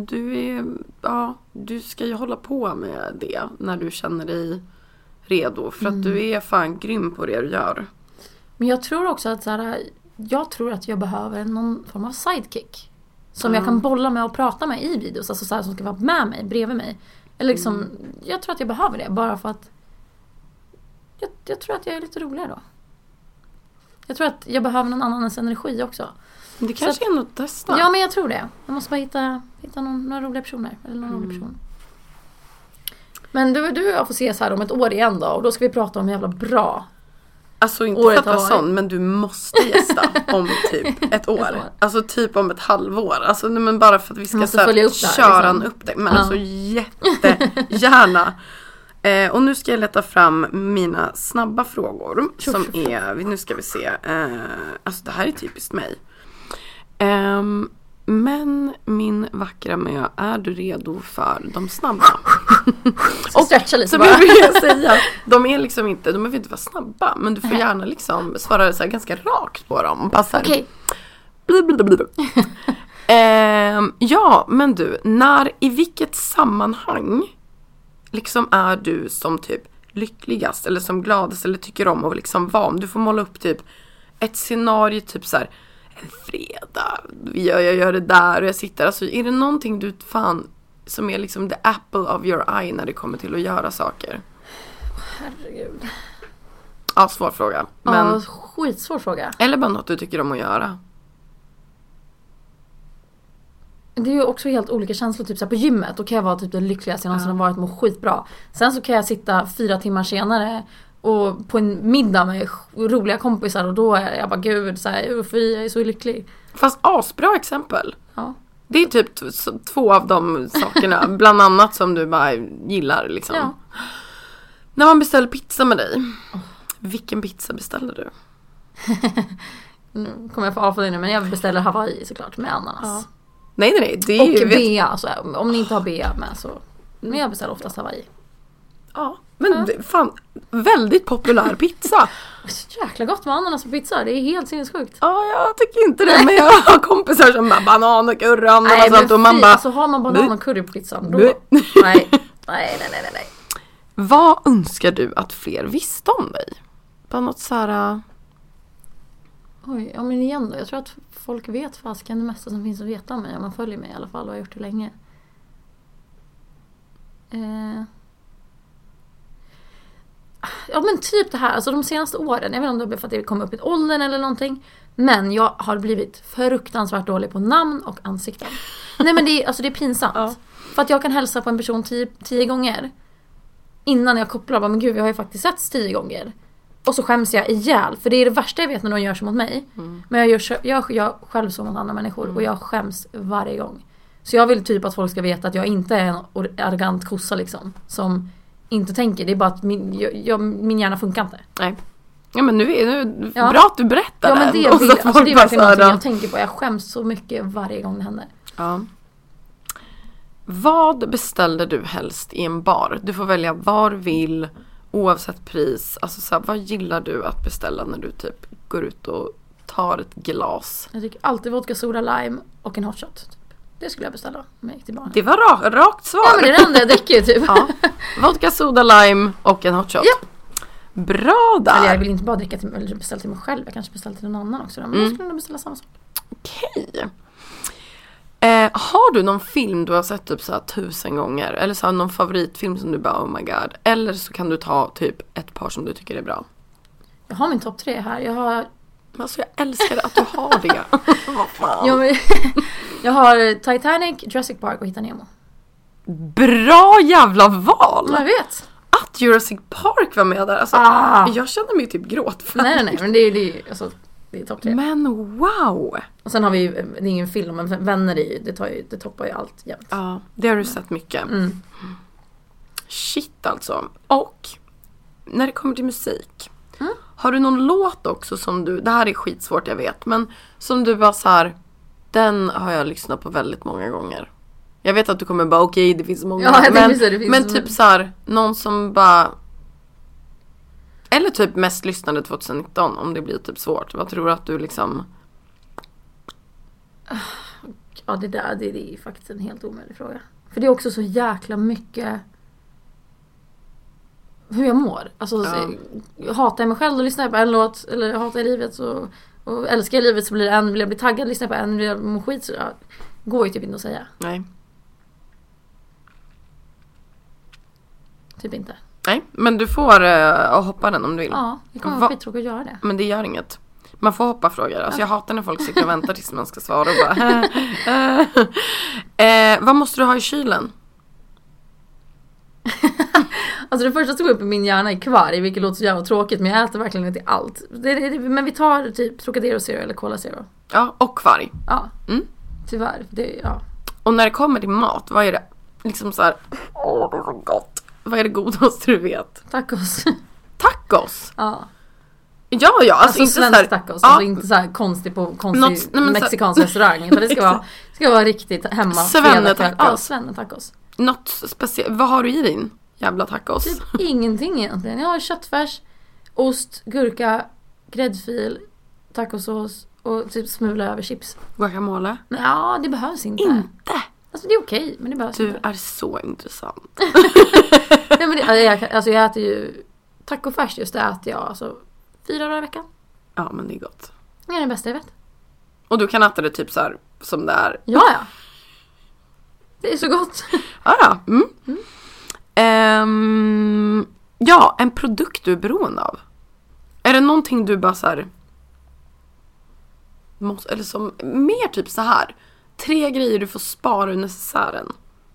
du ska ju hålla på med det när du känner dig redo. För att du är fan grym på det du gör. Men jag tror också att jag tror att jag behöver någon form av sidekick. Som jag kan bolla med och prata med i videos. Alltså så här, som ska vara med mig, bredvid mig. Eller liksom, jag tror att jag behöver det. Bara för att jag tror att jag är lite roligare då. Jag tror att jag behöver någon annans energi också. Det kanske är något att testa. Ja, men jag tror det. Jag måste bara hitta några roliga personer. Eller någon rolig person. Men du och jag får ses här om ett år igen då. Och då ska vi prata om hur jävla bra Alltså inte Året för att vara har sån, men du måste gästa om typ ett år. Alltså typ om ett halvår. Alltså men bara för att vi ska så här, köra en upp det. Men alltså jättegärna. Och nu ska jag leta fram mina snabba frågor. Som är, nu ska vi se. Alltså det här är typiskt mig. Men min vackra Mö, är du redo för de snabba? Och stretcha lite så bara. vill jag säga, de behöver inte vara snabba, men du får gärna liksom svara så här ganska rakt på dem. Okej. Ja, men du, i vilket sammanhang liksom är du som typ lyckligast eller som gladast eller tycker om att liksom vara? Om du får måla upp typ ett scenario typ så här, en fredag, jag gör det där och jag sitter, alltså är det någonting du fan som är liksom the apple of your eye när det kommer till att göra saker? Herregud. Ja, svår fråga. Men ja, skitsvår fråga. Eller bara något du tycker om att göra. Det är ju också helt olika känslor. Typ så här på gymmet, då kan jag vara typ det lyckligaste jag någonsin har varit, må skitbra. Sen så kan jag sitta 4 timmar senare och på en middag med roliga kompisar, och då är jag bara gud, så här, jag är så lycklig. Fast asbra exempel. Ja. Det är typ 2 av de sakerna bland annat som du bara gillar liksom. Ja. När man beställer pizza med dig, vilken pizza beställer du? Nu kommer jag få avfalla nu, men jag beställer Hawaii såklart med ananas. Ja. Nej, det är och bea, alltså, om ni inte har bea med så. Men jag beställer oftast Hawaii. Ja, men fan, väldigt populär pizza. Så jäkla gott med ananas på pizza, det är helt sinnessjukt. Ja, jag tycker inte det, men jag har kompisar som bara banan och curry och sånt, och man bara... Alltså har man banan och curry på pizzan, då... Nej. Vad önskar du att fler visste om dig? Bara något så här... Oj, ja men igen då. Jag tror att folk vet fasken det mesta som finns att veta om mig. Om man följer mig i alla fall och har gjort det länge. Ja men typ det här. Alltså de senaste åren. Jag vet inte om det är för att det kom upp i åldern eller någonting. Men jag har blivit fruktansvärt dålig på namn och ansikten. Nej men det är pinsamt. Ja. För att jag kan hälsa på en person 10 gånger. Innan jag kopplar. Men gud, jag har ju faktiskt setts 10 gånger. Och så skäms jag ihjäl. För det är det värsta jag vet när någon gör så mot mig. Men jag själv så mot andra människor. Och jag skäms varje gång. Så jag vill typ att folk ska veta att jag inte är en arrogant kossa liksom. Som inte tänker. Det är bara att min hjärna funkar inte. Nej. Ja men nu är det bra att du berättar. Ja men det är verkligen någonting jag tänker på. Jag skäms så mycket varje gång det händer. Ja. Vad beställde du helst i en bar? Du får välja var vill, oavsett pris. Alltså så här, vad gillar du att beställa när du typ går ut och tar ett glas? Jag tycker alltid vodka soda lime och en hot shot. Typ. Det skulle jag beställa om jag gick till baren. Det var rakt svar. Ja men det är det enda jag dricker ju typ. Ja. Vodka soda lime och en hot shot. Ja. Bra där. Eller jag vill inte bara dricka eller beställa till mig själv. Jag kanske beställer till någon annan också. Men jag skulle nog beställa samma sak. Okej. Har du någon film du har sett typ så här 1000 gånger? Eller så här, någon favoritfilm som du bara oh my god. Eller så kan du ta typ ett par som du tycker är bra. Jag har min topp 3 här. Alltså jag älskar att du har det. Vad fan. Jag har Titanic, Jurassic Park och Hitta Nemo. Bra jävla val. Jag vet. Att Jurassic Park var med där. Alltså, jag känner mig typ gråtfärdig. Nej, men det är topp 3. Men wow. Och sen har vi det är ingen film, men Vänner i det toppar ju allt jämt. Ja, det har du sett mycket. Shit alltså. Och när det kommer till musik. Har du någon låt också som du, det här är skitsvårt jag vet, men som du bara så här, den har jag lyssnat på väldigt många gånger. Jag vet att du kommer bara okej, det finns många. Ja, men typ så här, någon som bara, eller typ mest lyssnade 2019 om det blir typ svårt. Vad tror du att du liksom? Ja, det är faktiskt en helt omöjlig fråga. För det är också så jäkla mycket hur jag mår. Alltså hatar jag mig själv och lyssnar på en låt, eller hatar jag livet så, och älskar jag livet så blir det en, vill jag bli taggad lyssna på en, vill jag må skit så går ju typ inte att säga. Nej. Typ inte. Nej, men du får hoppa den om du vill. Ja, det kommer vara skittråkigt att göra det. Men det gör inget. Man får hoppa frågor. Alltså jag hatar när folk sitter och väntar tills man ska svara och bara vad måste du ha i kylen? Alltså det första stod upp i min hjärna är kvarg, vilket låter så jävla tråkigt, men jag äter verkligen inte allt. Men vi tar typ Trocadero Zero eller Cola Zero. Ja, och kvarg. Ja, tyvärr. Ja. Och när det kommer till mat, vad är det liksom så här? Åh, det är så gott. Vad är det godaste du vet? Tacos. Tacos? Ja. Ja, alltså inte svensk så här, tacos, ja. alltså inte så här konstig mexikansk restaurang, utan det ska vara riktigt hemma. Svennetacos. Ja, svennetacos. Något speciellt. Vad har du i din jävla tacos? Typ ingenting egentligen. Jag har köttfärs, ost, gurka, gräddfil, tacosås och typ smula över chips. Guacamole? Men ja, det behövs inte. Inte? Alltså det är okej, men det behövs inte. Du är så intressant. Nej, men jag äter ju tacofärs, just det äter jag alltså 4 dagar i veckan. Ja, men det är gott. Det är det bästa jag vet. Och du kan äta det typ så här som det är. Ja. Det är så gott. Ja. Ja, en produkt du är beroende av. Är det någonting du bara så här måste, eller som mer typ så här 3 grejer du får spara ur necessären.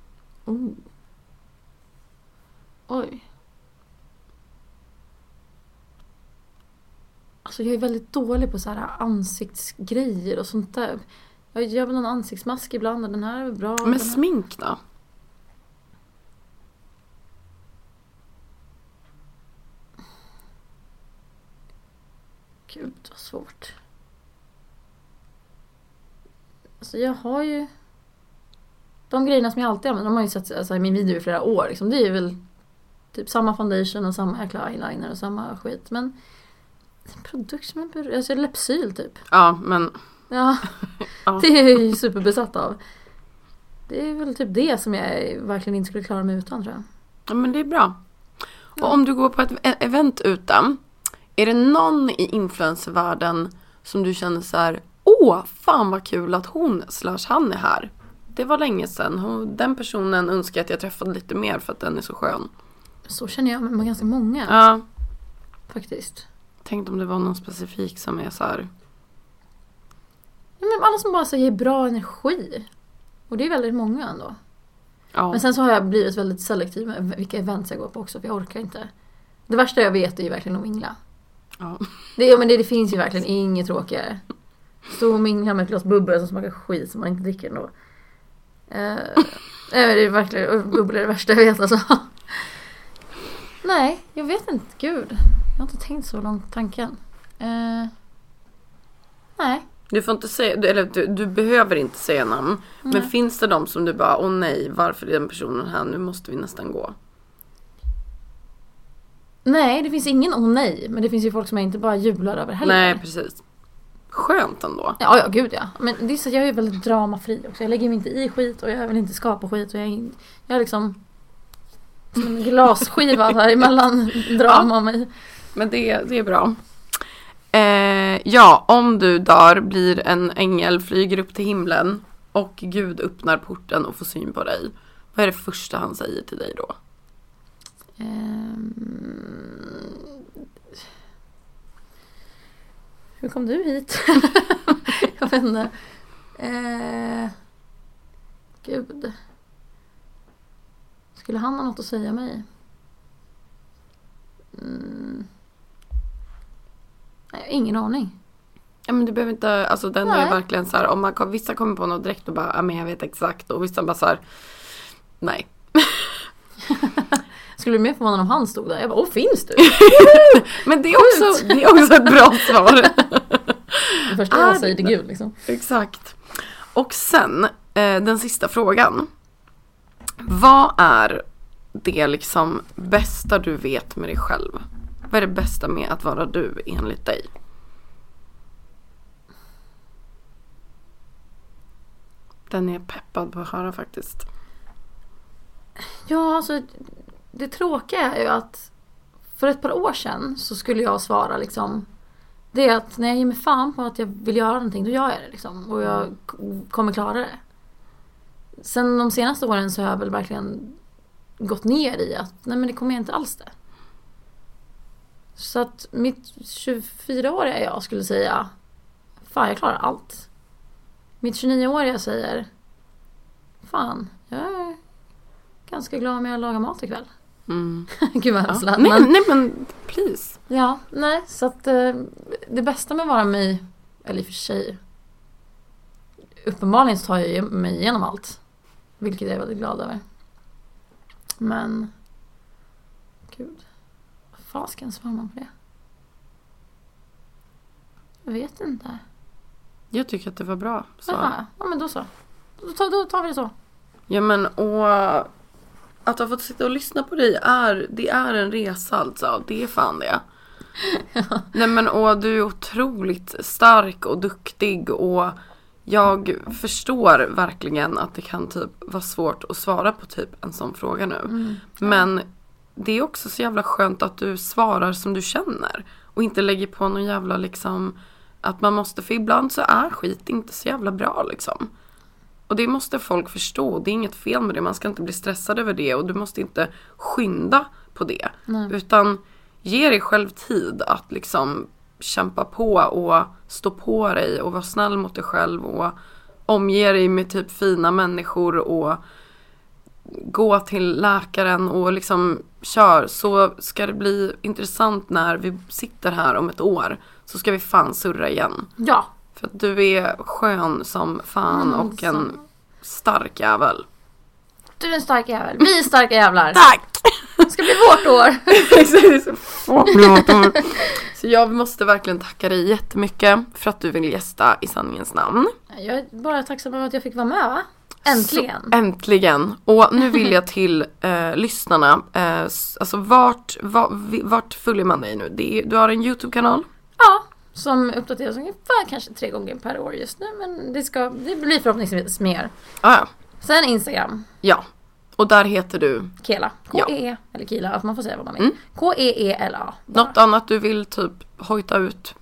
Oj. Alltså jag är väldigt dålig på så här ansiktsgrejer och sånt där. Jag gör väl någon ansiktsmask ibland och den här är bra. Men smink då? Gud, vad svårt. Alltså jag har ju de grejerna som jag alltid använder, de har ju sett alltså, i min video i flera år liksom. Det är väl typ samma foundation och samma jäkla eyeliner och samma skit. Men en produkt som alltså Lypsyl typ. Ja, men ja. Det är jag ju superbesatt av. Det är väl typ det som jag verkligen inte skulle klara mig utan, tror jag. Ja, men det är bra. Ja. Och om du går på ett event utan, är det någon i influencervärlden som du känner så här: fan vad kul att hon/han är här. Det var länge sedan. Den personen önskar att jag träffade lite mer för att den är så skön. Så känner jag med ganska många. Ja. Faktiskt. Tänk om det var någon specifik som är så här. Ja, men alla som bara ger bra energi. Och det är väldigt många ändå. Ja. Men sen så har jag blivit väldigt selektiv med vilka events jag går på också. För jag orkar inte. Det värsta jag vet är ju verkligen att mingla. Ja. Det finns ju verkligen inget tråkigare. Stå och mingla med ett glas bubbel som smakar skit som man inte dricker ändå. Det är verkligen, bubbel är det värsta jag vet alltså. Nej, jag vet inte. Gud, jag har inte tänkt så långt tanken. Nej. Du får inte säga, eller du behöver inte säga namn. Men finns det de som du bara, åh nej, varför är den personen här? Nu måste vi nästan gå. Nej, det finns ingen nej. Men det finns ju folk som jag inte bara jublar över heller. Nej, precis. Skönt ändå. Ja, gud ja. Men det är så, jag är väldigt dramafri också. Jag lägger mig inte i skit och jag vill inte skapa skit. Och jag är liksom som en glasskiva här emellan drama och mig. Men det är bra. Ja, om du dör, blir en ängel, flyger upp till himlen och Gud öppnar porten och får syn på dig. Vad är det första han säger till dig då? Hur kom du hit? Jag vet inte. Gud. Skulle han ha något att säga mig? Nej, ingen aning. Ja, men du behöver inte, alltså den Nej. är verkligen så här, om vissa kommer på något direkt och bara, ja men jag vet exakt, och vissa bara så här, nej. Skulle du mer förvåna om han stod där? Jag bara, finns du? Men det är också ett bra svar. Det första jag säger till Gud liksom. Exakt. Och sen, den sista frågan. Vad är det liksom bästa du vet med dig själv? Vad är det bästa med att vara du enligt dig? Den är peppad på att höra faktiskt. Ja, alltså det tråkiga är ju att för ett par år sedan så skulle jag svara liksom, det är att när jag ger mig fan på att jag vill göra någonting, då gör jag det liksom. Och jag kommer klara det. Sen de senaste åren så har jag väl verkligen gått ner i att nej, men det kommer jag inte alls det. Så att mitt 24-åriga jag skulle säga, fan jag klarar allt. Mitt 29-åriga säger, fan jag är ganska glad med att laga mat ikväll. Gud vad hemskt. Nej men please. Ja, nej, så att det bästa med att vara mig, eller i och för sig, uppenbarligen så tar jag ju mig igenom allt. Vilket jag är väldigt glad över. Men gud, vad fasken svarar man på det? Jag vet inte. Jag tycker att det var bra svar. Jaha, ja men då så. Då tar vi det så. Ja men och att ha fått sitta och lyssna på dig det är en resa alltså. Det är fan det. Nej men och du är otroligt stark och duktig och jag förstår verkligen att det kan typ vara svårt att svara på typ en sån fråga nu. Men det är också så jävla skönt att du svarar som du känner och inte lägger på någon jävla liksom att man måste, för ibland så är skit inte så jävla bra liksom. Och det måste folk förstå. Det är inget fel med det. Man ska inte bli stressad över det. Och du måste inte skynda på det. Nej. Utan ge dig själv tid att liksom kämpa på och stå på dig och vara snäll mot dig själv och omge dig med typ fina människor och gå till läkaren och liksom kör. Så ska det bli intressant när vi sitter här om ett år. Så ska vi fan surra igen. Ja. För att du är skön som fan och en stark jävel. Du är en stark jävel. Vi är starka jävlar. Tack! Det ska bli vårt år. Så jag måste verkligen tacka dig jättemycket för att du vill gästa i sanningens namn. Jag är bara tacksam över att jag fick vara med, va? Äntligen. Så, äntligen. Och nu vill jag till lyssnarna. Alltså vart följer man dig nu? Du har en YouTube-kanal? Ja. Som uppdateras ungefär kanske 3 gånger per år just nu. Men det blir förhoppningsvis mer. Ja. Sen Instagram. Ja. Och där heter du? Kela. K-E. Eller Kila. Att man får säga vad man vill. K-E-E-L-A. Något annat du vill typ hojta ut?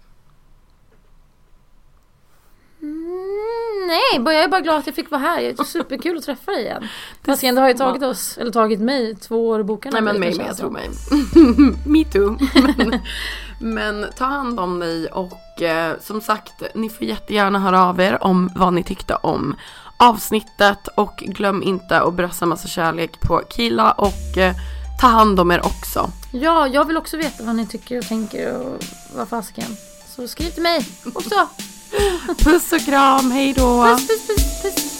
Nej, jag är bara glad att jag fick vara här. Det är superkul att träffa dig igen. Fast det har ju tagit mig 2 år att boka. Nej men mig med, jag tror mig. Me too. Men ta hand om dig och som sagt, ni får jättegärna höra av er om vad ni tyckte om avsnittet och glöm inte att brösta massa kärlek på Kila och ta hand om er också. Ja, jag vill också veta vad ni tycker och tänker och vad fasken. Så skriv till mig också. Puss och kram, hej då. Puss, puss, puss, puss.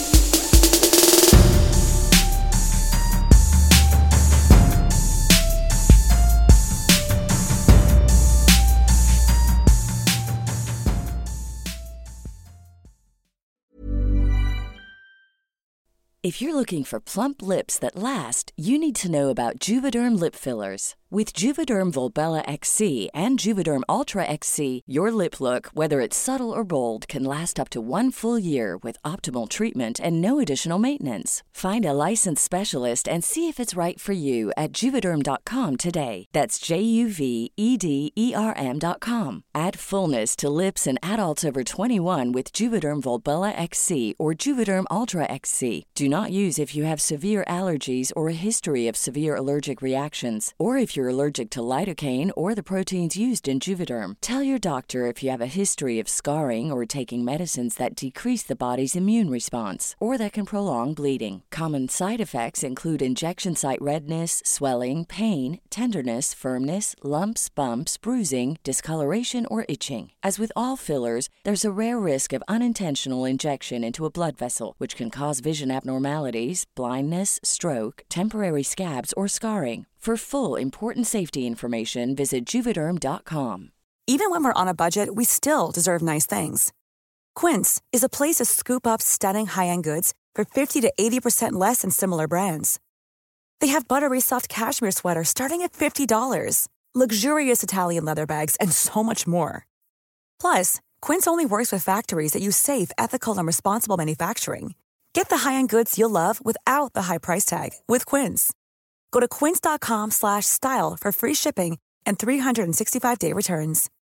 If you're looking for plump lips that last, you need to know about Juvederm lip fillers. With Juvederm Volbella XC and Juvederm Ultra XC, your lip look, whether it's subtle or bold, can last up to 1 full year with optimal treatment and no additional maintenance. Find a licensed specialist and see if it's right for you at Juvederm.com today. That's JUVEDERM.com. Add fullness to lips in adults over 21 with Juvederm Volbella XC or Juvederm Ultra XC. Do not use if you have severe allergies or a history of severe allergic reactions, or if you're allergic to lidocaine or the proteins used in Juvederm. Tell your doctor if you have a history of scarring or taking medicines that decrease the body's immune response or that can prolong bleeding. Common side effects include injection site redness, swelling, pain, tenderness, firmness, lumps, bumps, bruising, discoloration, or itching. As with all fillers, there's a rare risk of unintentional injection into a blood vessel, which can cause vision abnormalities, blindness, stroke, temporary scabs, or scarring. For full, important safety information, visit Juvederm.com. Even when we're on a budget, we still deserve nice things. Quince is a place to scoop up stunning high-end goods for 50 to 80% less than similar brands. They have buttery soft cashmere sweaters starting at $50, luxurious Italian leather bags, and so much more. Plus, Quince only works with factories that use safe, ethical, and responsible manufacturing. Get the high-end goods you'll love without the high price tag with Quince. Go to quince.com/style for free shipping and 365-day returns.